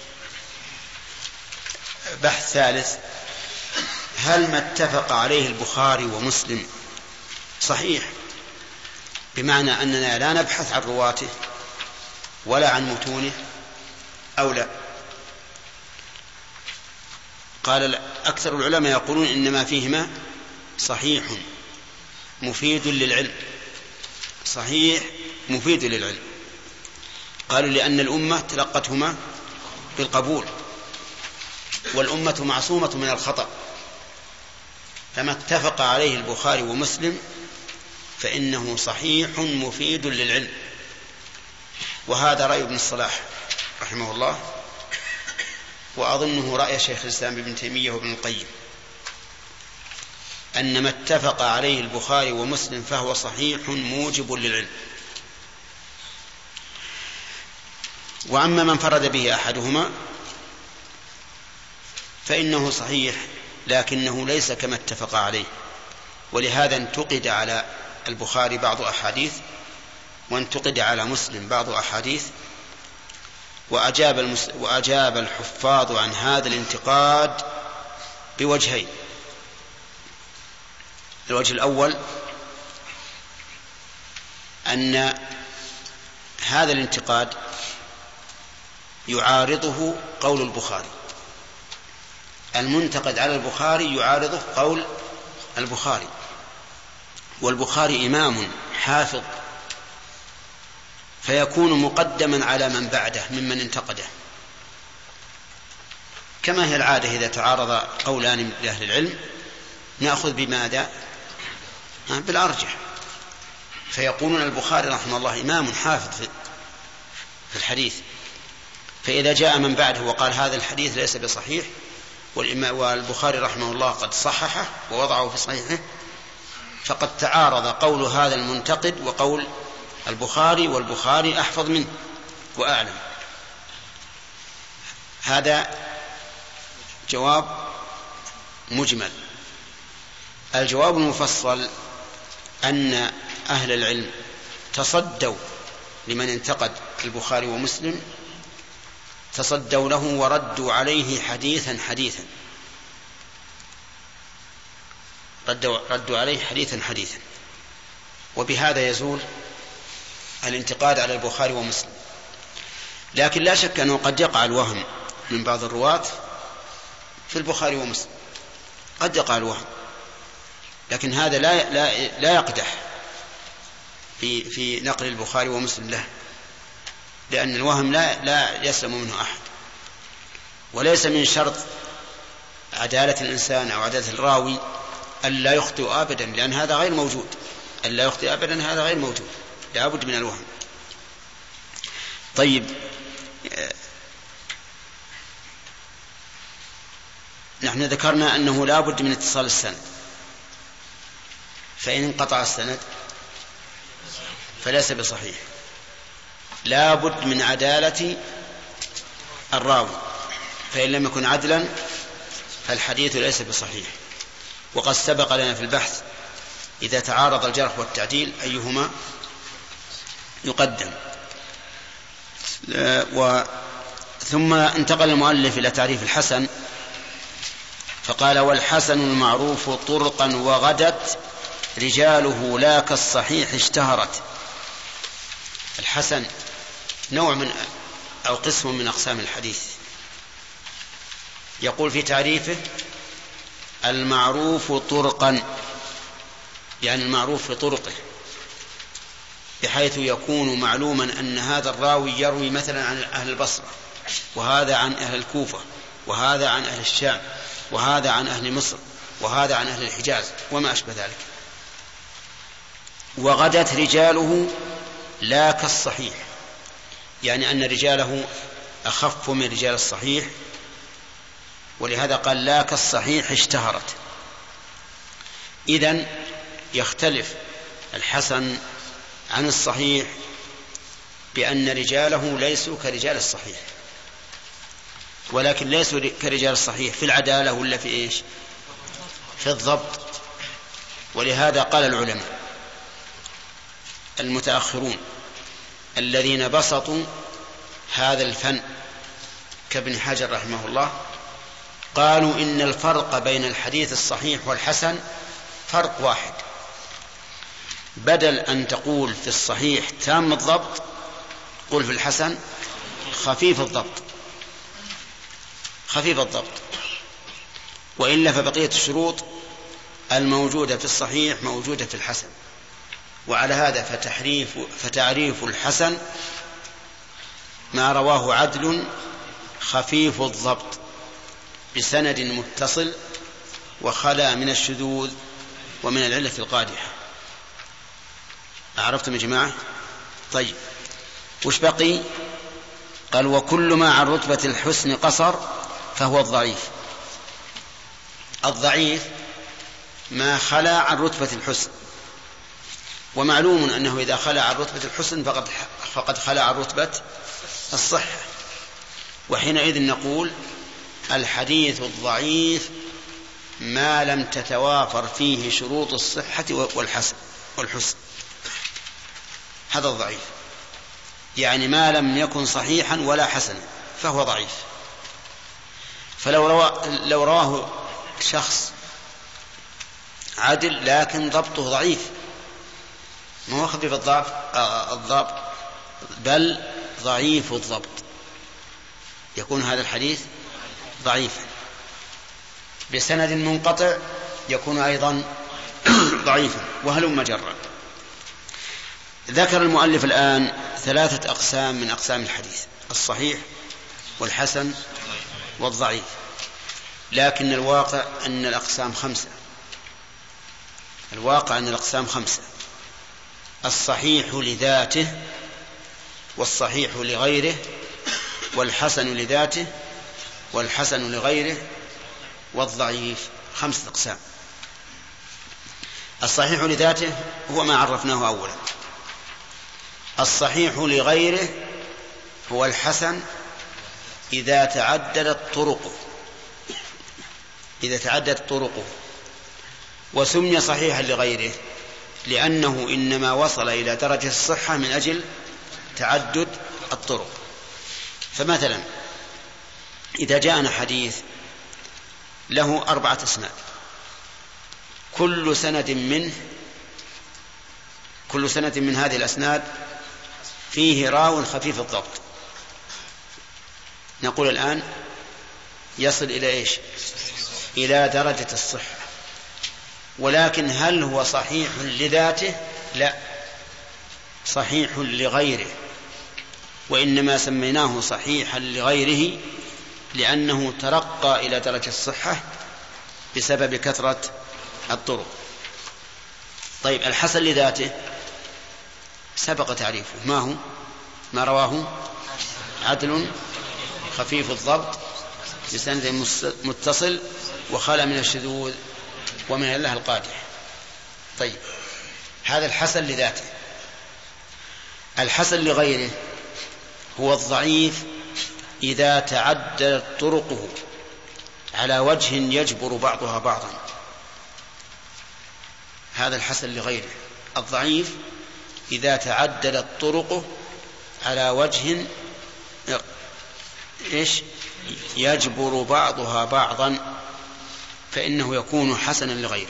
بحث ثالث: هل ما اتفق عليه البخاري ومسلم صحيح، بمعنى أننا لا نبحث عن رواته ولا عن متونه، أو لا؟ قال أكثر العلماء يقولون إنما فيهما صحيح مفيد للعلم، صحيح مفيد للعلم. قالوا لأن الأمة تلقتهما بالقبول، والأمة معصومة من الخطأ، فما اتفق عليه البخاري ومسلم فإنه صحيح مفيد للعلم. وهذا رأي ابن الصلاح رحمه الله، وأظنه رأي شيخ الإسلام ابن تيمية وابن القيم، أن ما اتفق عليه البخاري ومسلم فهو صحيح موجب للعلم. وأما من فرد به أحدهما فإنه صحيح لكنه ليس كما اتفق عليه، ولهذا انتقد على البخاري بعض أحاديث، وانتقد على مسلم بعض أحاديث، وأجاب, المس... وأجاب الحفاظ عن هذا الانتقاد بوجهين. الوجه الأول أن هذا الانتقاد يعارضه قول البخاري، المنتقد على البخاري يعارضه قول البخاري، والبخاري إمام حافظ، فيكون مقدما على من بعده ممن انتقده، كما هي العادة إذا تعارض قولان من أهل العلم نأخذ بماذا؟ بالأرجح. فيقولون البخاري رحمه الله إمام حافظ في الحديث، فإذا جاء من بعده وقال هذا الحديث ليس بصحيح والبخاري رحمه الله قد صححه ووضعه في صحيحه، فقد تعارض قول هذا المنتقد وقول البخاري، والبخاري أحفظ منه وأعلم. هذا جواب مجمل. الجواب المفصل أن أهل العلم تصدوا لمن انتقد البخاري ومسلم، تصدوا له وردوا عليه حديثا حديثا ردوا, ردوا عليه حديثا حديثا وبهذا يزول الانتقاد على البخاري ومسلم. لكن لا شك أنه قد يقع الوهم من بعض الرواة في البخاري ومسلم، قد يقع الوهم، لكن هذا لا لا لا يقدح في في نقل البخاري ومسلم له، لأن الوهم لا لا يسلم منه أحد، وليس من شرط عدالة الإنسان أو عدالة الراوي ألا يخطئ أبدا، لأن هذا غير موجود. ألا يخطئ أبدا هذا غير موجود، لا بد من الوهم. طيب، نحن ذكرنا أنه لا بد من اتصال السند، فإن انقطع السند فليس بصحيح. لا بد من عدالة الراوي، فإن لم يكن عدلا فالحديث ليس بصحيح. وقد سبق لنا في البحث إذا تعارض الجرح والتعديل أيهما يقدم. و ثم انتقل المؤلف إلى تعريف الحسن فقال: والحسن المعروف طرقا وغدت رجاله لا كالصحيح اشتهرت. الحسن نوع من أو قسم من أقسام الحديث. يقول في تعريفه: المعروف طرقا، يعني المعروف في طرقه، بحيث يكون معلوما أن هذا الراوي يروي مثلا عن أهل البصرة، وهذا عن أهل الكوفة، وهذا عن أهل الشام، وهذا عن أهل مصر، وهذا عن أهل الحجاز، وما أشبه ذلك. وغدت رجاله لا كالصحيح، يعني أن رجاله أخف من رجال الصحيح، ولهذا قال لا كالصحيح اشتهرت. إذن يختلف الحسن عن الصحيح بأن رجاله ليسوا كرجال الصحيح، ولكن ليسوا كرجال الصحيح في العدالة ولا في إيش؟ في الضبط. ولهذا قال العلماء المتأخرون الذين بسطوا هذا الفن كابن حجر رحمه الله، قالوا إن الفرق بين الحديث الصحيح والحسن فرق واحد. بدل أن تقول في الصحيح تام الضبط، قل في الحسن خفيف الضبط، خفيف الضبط، وإلا فبقية الشروط الموجودة في الصحيح موجودة في الحسن. وعلى هذا فتحريف فتعريف الحسن ما رواه عدل خفيف الضبط بسند متصل وخلا من الشذوذ ومن العلة القادحة. أعرفتم يا جماعة؟ طيب، وش بقي؟ قال: وكل ما عن رتبة الحسن قصر فهو الضعيف. الضعيف ما خلا عن رتبة الحسن، ومعلوم أنه إذا خلا عن رتبة الحسن فقد, فقد خلا عن رتبة الصحة. وحينئذ نقول الحديث الضعيف ما لم تتوافر فيه شروط الصحة والحسن والحسن، هذا الضعيف، يعني ما لم يكن صحيحا ولا حسنا فهو ضعيف. فلو رواه, لو رواه شخص عدل لكن ضبطه ضعيف، ما هو خفيف الضبط الضبط بل ضعيف الضبط، يكون هذا الحديث ضعيفا. بسند منقطع يكون أيضا ضعيفا، وهلم جرا. ذكر المؤلف الآن ثلاثة أقسام من أقسام الحديث: الصحيح والحسن والضعيف، لكن الواقع أن الأقسام خمسة. الواقع أن الأقسام خمسة: الصحيح لذاته، والصحيح لغيره، والحسن لذاته، والحسن لغيره، والضعيف خمسة أقسام. الصحيح لذاته هو ما عرفناه أولا. الصحيح لغيره هو الحسن إذا تعددت طرقه إذا تعددت طرقه وسمي صحيحا لغيره لأنه إنما وصل إلى درجة الصحة من أجل تعدد الطرق. فمثلا إذا جاءنا حديث له أربعة أسناد كل سند منه كل سند من هذه الأسناد فيه راو خفيف الضبط، نقول الآن يصل إلى إيش؟ إلى درجة الصحة. ولكن هل هو صحيح لذاته؟ لا، صحيح لغيره، وإنما سميناه صحيحا لغيره لأنه ترقى إلى درجة الصحة بسبب كثرة الطرق. طيب الحسن لذاته سبق تعريفه، ما هو؟ ما رواه عدل خفيف الضبط بسند متصل وخلى من الشذوذ ومن الله القادح. طيب هذا الحسن لذاته. الحسن لغيره هو الضعيف إذا تعددت طرقه على وجه يجبر بعضها بعضا. هذا الحسن لغيره. الضعيف إذا تعددت طرقه على وجه إيش يجبر بعضها بعضا فإنه يكون حسنا لغيره.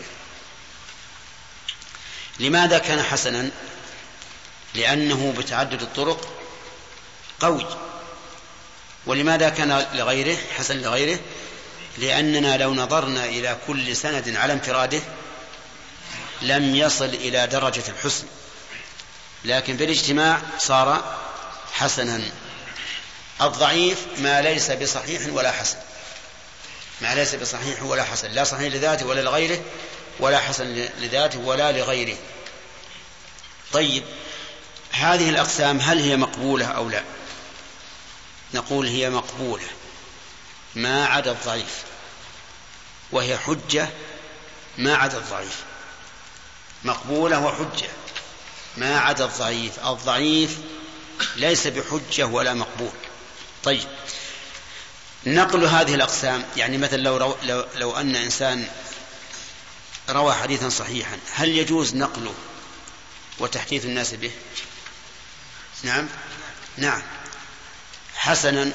لماذا كان حسنا؟ لأنه بتعدد الطرق قوي. ولماذا كان لغيره حسن لغيره؟ لأننا لو نظرنا إلى كل سند على انفراده لم يصل إلى درجة الحسن، لكن بالاجتماع صار حسنا. الضعيف ما ليس بصحيح ولا حسن، ما ليس بصحيح ولا حسن، لا صحيح لذاته ولا لغيره، ولا حسن لذاته ولا لغيره. طيب هذه الأقسام هل هي مقبولة أو لا؟ نقول هي مقبولة ما عدا الضعيف، وهي حجة ما عدا الضعيف. مقبولة وحجة ما عدا الضعيف. الضعيف ليس بحجة ولا مقبول. طيب نقل هذه الأقسام، يعني مثلا لو, رو لو, لو أن إنسان روى حديثا صحيحا هل يجوز نقله وتحديث الناس به؟ نعم نعم. حسنا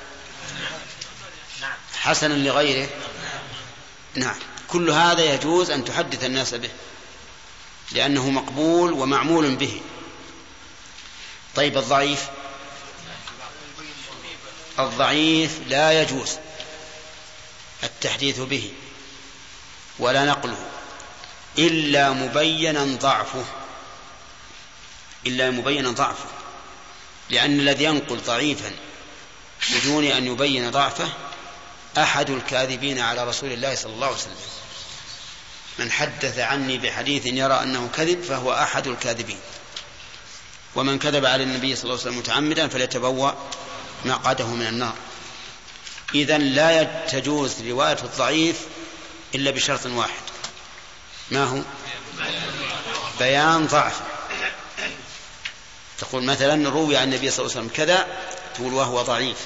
حسنا لغيره، نعم، كل هذا يجوز أن تحدث الناس به لأنه مقبول ومعمول به. طيب الضعيف الضعيف لا يجوز التحديث به ولا نقله إلا مبينا ضعفه إلا مبينا ضعفه لأن الذي ينقل ضعيفا بدون أن يبين ضعفه أحد الكاذبين على رسول الله صلى الله عليه وسلم. من حدث عني بحديث يرى أنه كذب فهو أحد الكاذبين، ومن كذب على النبي صلى الله عليه وسلم متعمدا فليتبوأ مقعده من النار. إذن لا تجوز رواية الضعيف إلا بشرط واحد، ما هو؟ بيان ضعف. تقول مثلا روي عن النبي صلى الله عليه وسلم كذا، تقول وهو ضعيف.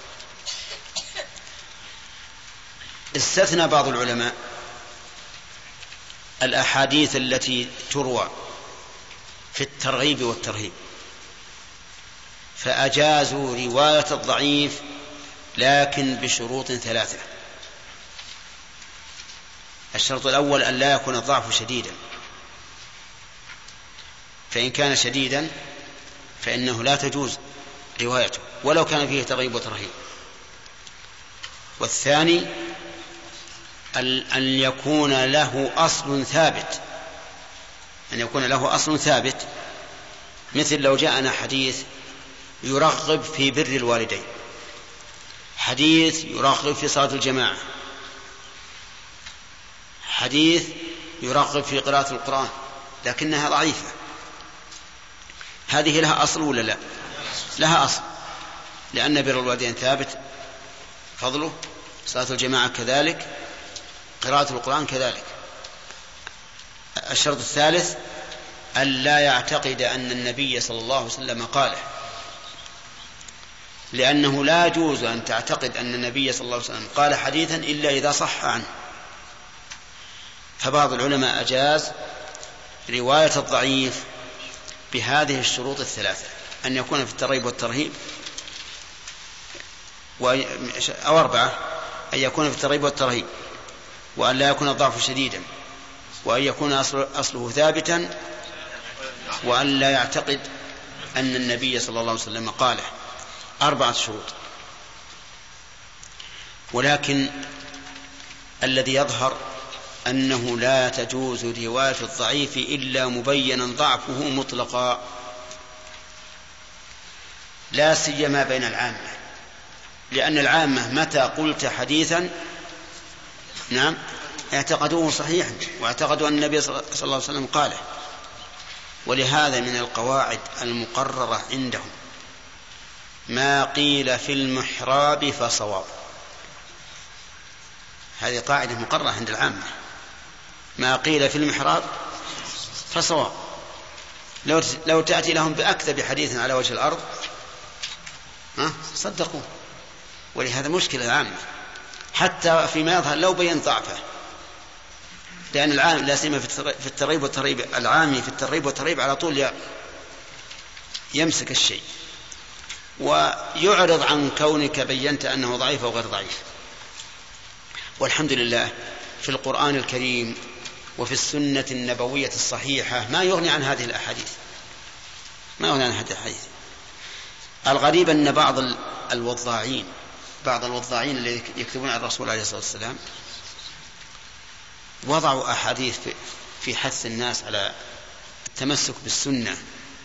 استثنى بعض العلماء الأحاديث التي تروى في الترغيب والترهيب فأجازوا رواية الضعيف لكن بشروط ثلاثة. الشرط الأول أن لا يكون الضعف شديدا، فإن كان شديدا فإنه لا تجوز روايته ولو كان فيه ترغيب وترهيب. والثاني أن يكون له أصل ثابت، أن يكون له أصل ثابت مثل لو جاءنا حديث يرغب في بر الوالدين، حديث يرغب في صلاة الجماعة، حديث يرغب في قراءة القرآن لكنها ضعيفة، هذه لها أصل ولا لا؟ لها أصل، لأن بر الوالدين ثابت فضله، صلاة الجماعة كذلك، قراءة القرآن كذلك. الشرط الثالث أن لا يعتقد أن النبي صلى الله عليه وسلم قاله، لأنه لا يجوز أن تعتقد أن النبي صلى الله عليه وسلم قال حديثا إلا إذا صح عنه. فبعض العلماء أجاز رواية الضعيف بهذه الشروط الثلاثة: أن يكون في الترغيب والترهيب، أو أربعة: أن يكون في الترغيب والترهيب، وأن لا يكون الضعف شديدا، وأن يكون أصله ثابتا، وأن لا يعتقد أن النبي صلى الله عليه وسلم قاله. أربعة شروط. ولكن الذي يظهر أنه لا تجوز رواية الضعيف إلا مبينا ضعفه مطلقا، لا سيما بين العامة، لأن العامة متى قلت حديثا نعم اعتقدوه صحيحا واعتقدوا أن النبي صلى الله عليه وسلم قاله. ولهذا من القواعد المقررة عندهم ما قيل في المحراب فصواب. هذه قاعدة مقررة عند العامة: ما قيل في المحراب فصواب. لو لو تأتي لهم بأكذب حديث على وجه الأرض ها صدقوا. ولهذا مشكلة العامة حتى فيما يظهر لو بين ضعفه، لأن العام لا سيما في الترغيب والترهيب، العامي في الترغيب والترهيب على طول يمسك الشيء ويعرض عن كونك بينت أنه ضعيف أو غير ضعيف. والحمد لله في القرآن الكريم وفي السنة النبوية الصحيحة ما يغني عن هذه الأحاديث، ما يغني عن هذه الأحاديث. الغريب أن بعض الوضاعين بعض الوضاعين الذين يكتبون عن الرسول عليه الصلاة والسلام وضعوا أحاديث في حث الناس على التمسك بالسنة،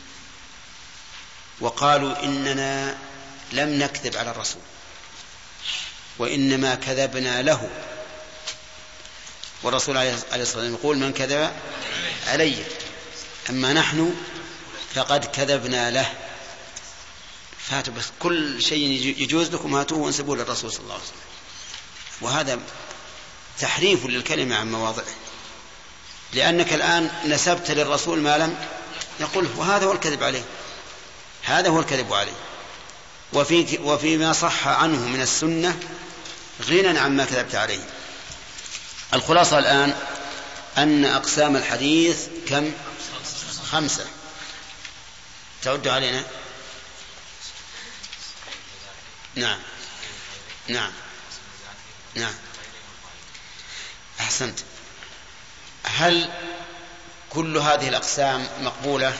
وقالوا إننا لم نكذب على الرسول وإنما كذبنا له، والرسول عليه الصلاة والسلام يقول: من كذب علي أما نحن فقد كذبنا له. فاتوا بس كل شيء يجوز لكم هاتوه وانسبوه للرسول صلى الله عليه وسلم، وهذا تحريف للكلمة عن مواضعه، لأنك الآن نسبت للرسول ما لم يقوله، وهذا هو الكذب عليه، هذا هو الكذب عليه. وفي وفيما صح عنه من السنة غنى عما كذبت عليه. الخلاصة الآن أن أقسام الحديث كم؟ خمسة. تعد علينا؟ نعم نعم نعم أحسنت. هل كل هذه الأقسام مقبولة؟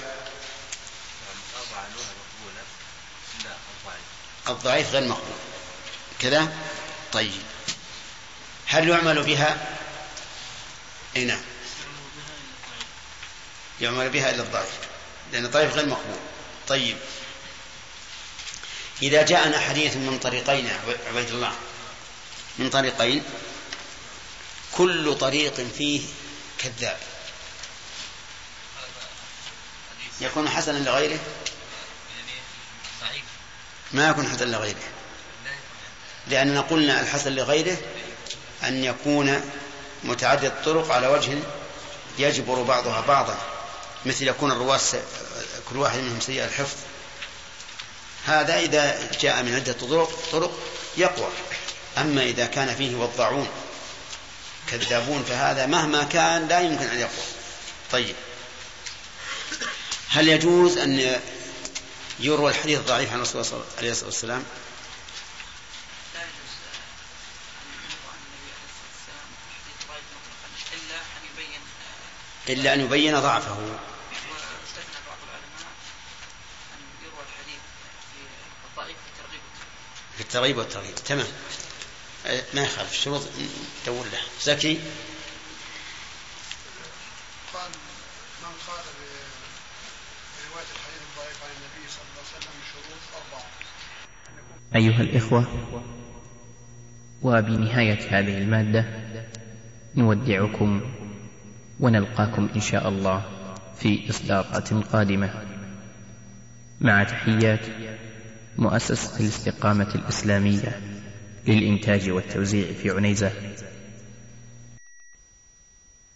الضعيف غير مقبول كذا. طيب هل يعمل بها؟ اي نعم يعمل بها إلا الضعيف، لأن الضعيف غير مقبول. طيب إذا جاءنا حديث من طريقين عبيد الله، من طريقين كل طريق فيه كذاب، يكون حسنا لغيره؟ ما يكون حسنا لغيره، لأننا قلنا الحسن لغيره أن يكون متعدد الطرق على وجه يجبر بعضها بعضا، مثل يكون الرواة كل واحد منهم سيء الحفظ، هذا إذا جاء من عدة طرق طرق يقوى. أما إذا كان فيه وضعون كذابون فهذا مهما كان لا يمكن أن يقوى. طيب هل يجوز أن يروى الحديث الضعيف عن رسول الله عليه الصلاة والسلام؟ إلا أن يبين ضعفه. في الترغيب والترهيب تمام، ما يخالف الشروط دور له. زكي قال من قال برواية الحديث الضعيف عن النبي صلى الله عليه وسلم شروط أربعة. أيها الإخوة، وبنهاية هذه المادة نودعكم ونلقاكم إن شاء الله في إصدارات قادمة، مع تحيات مؤسسة الاستقامة الإسلامية للإنتاج والتوزيع في عنيزة،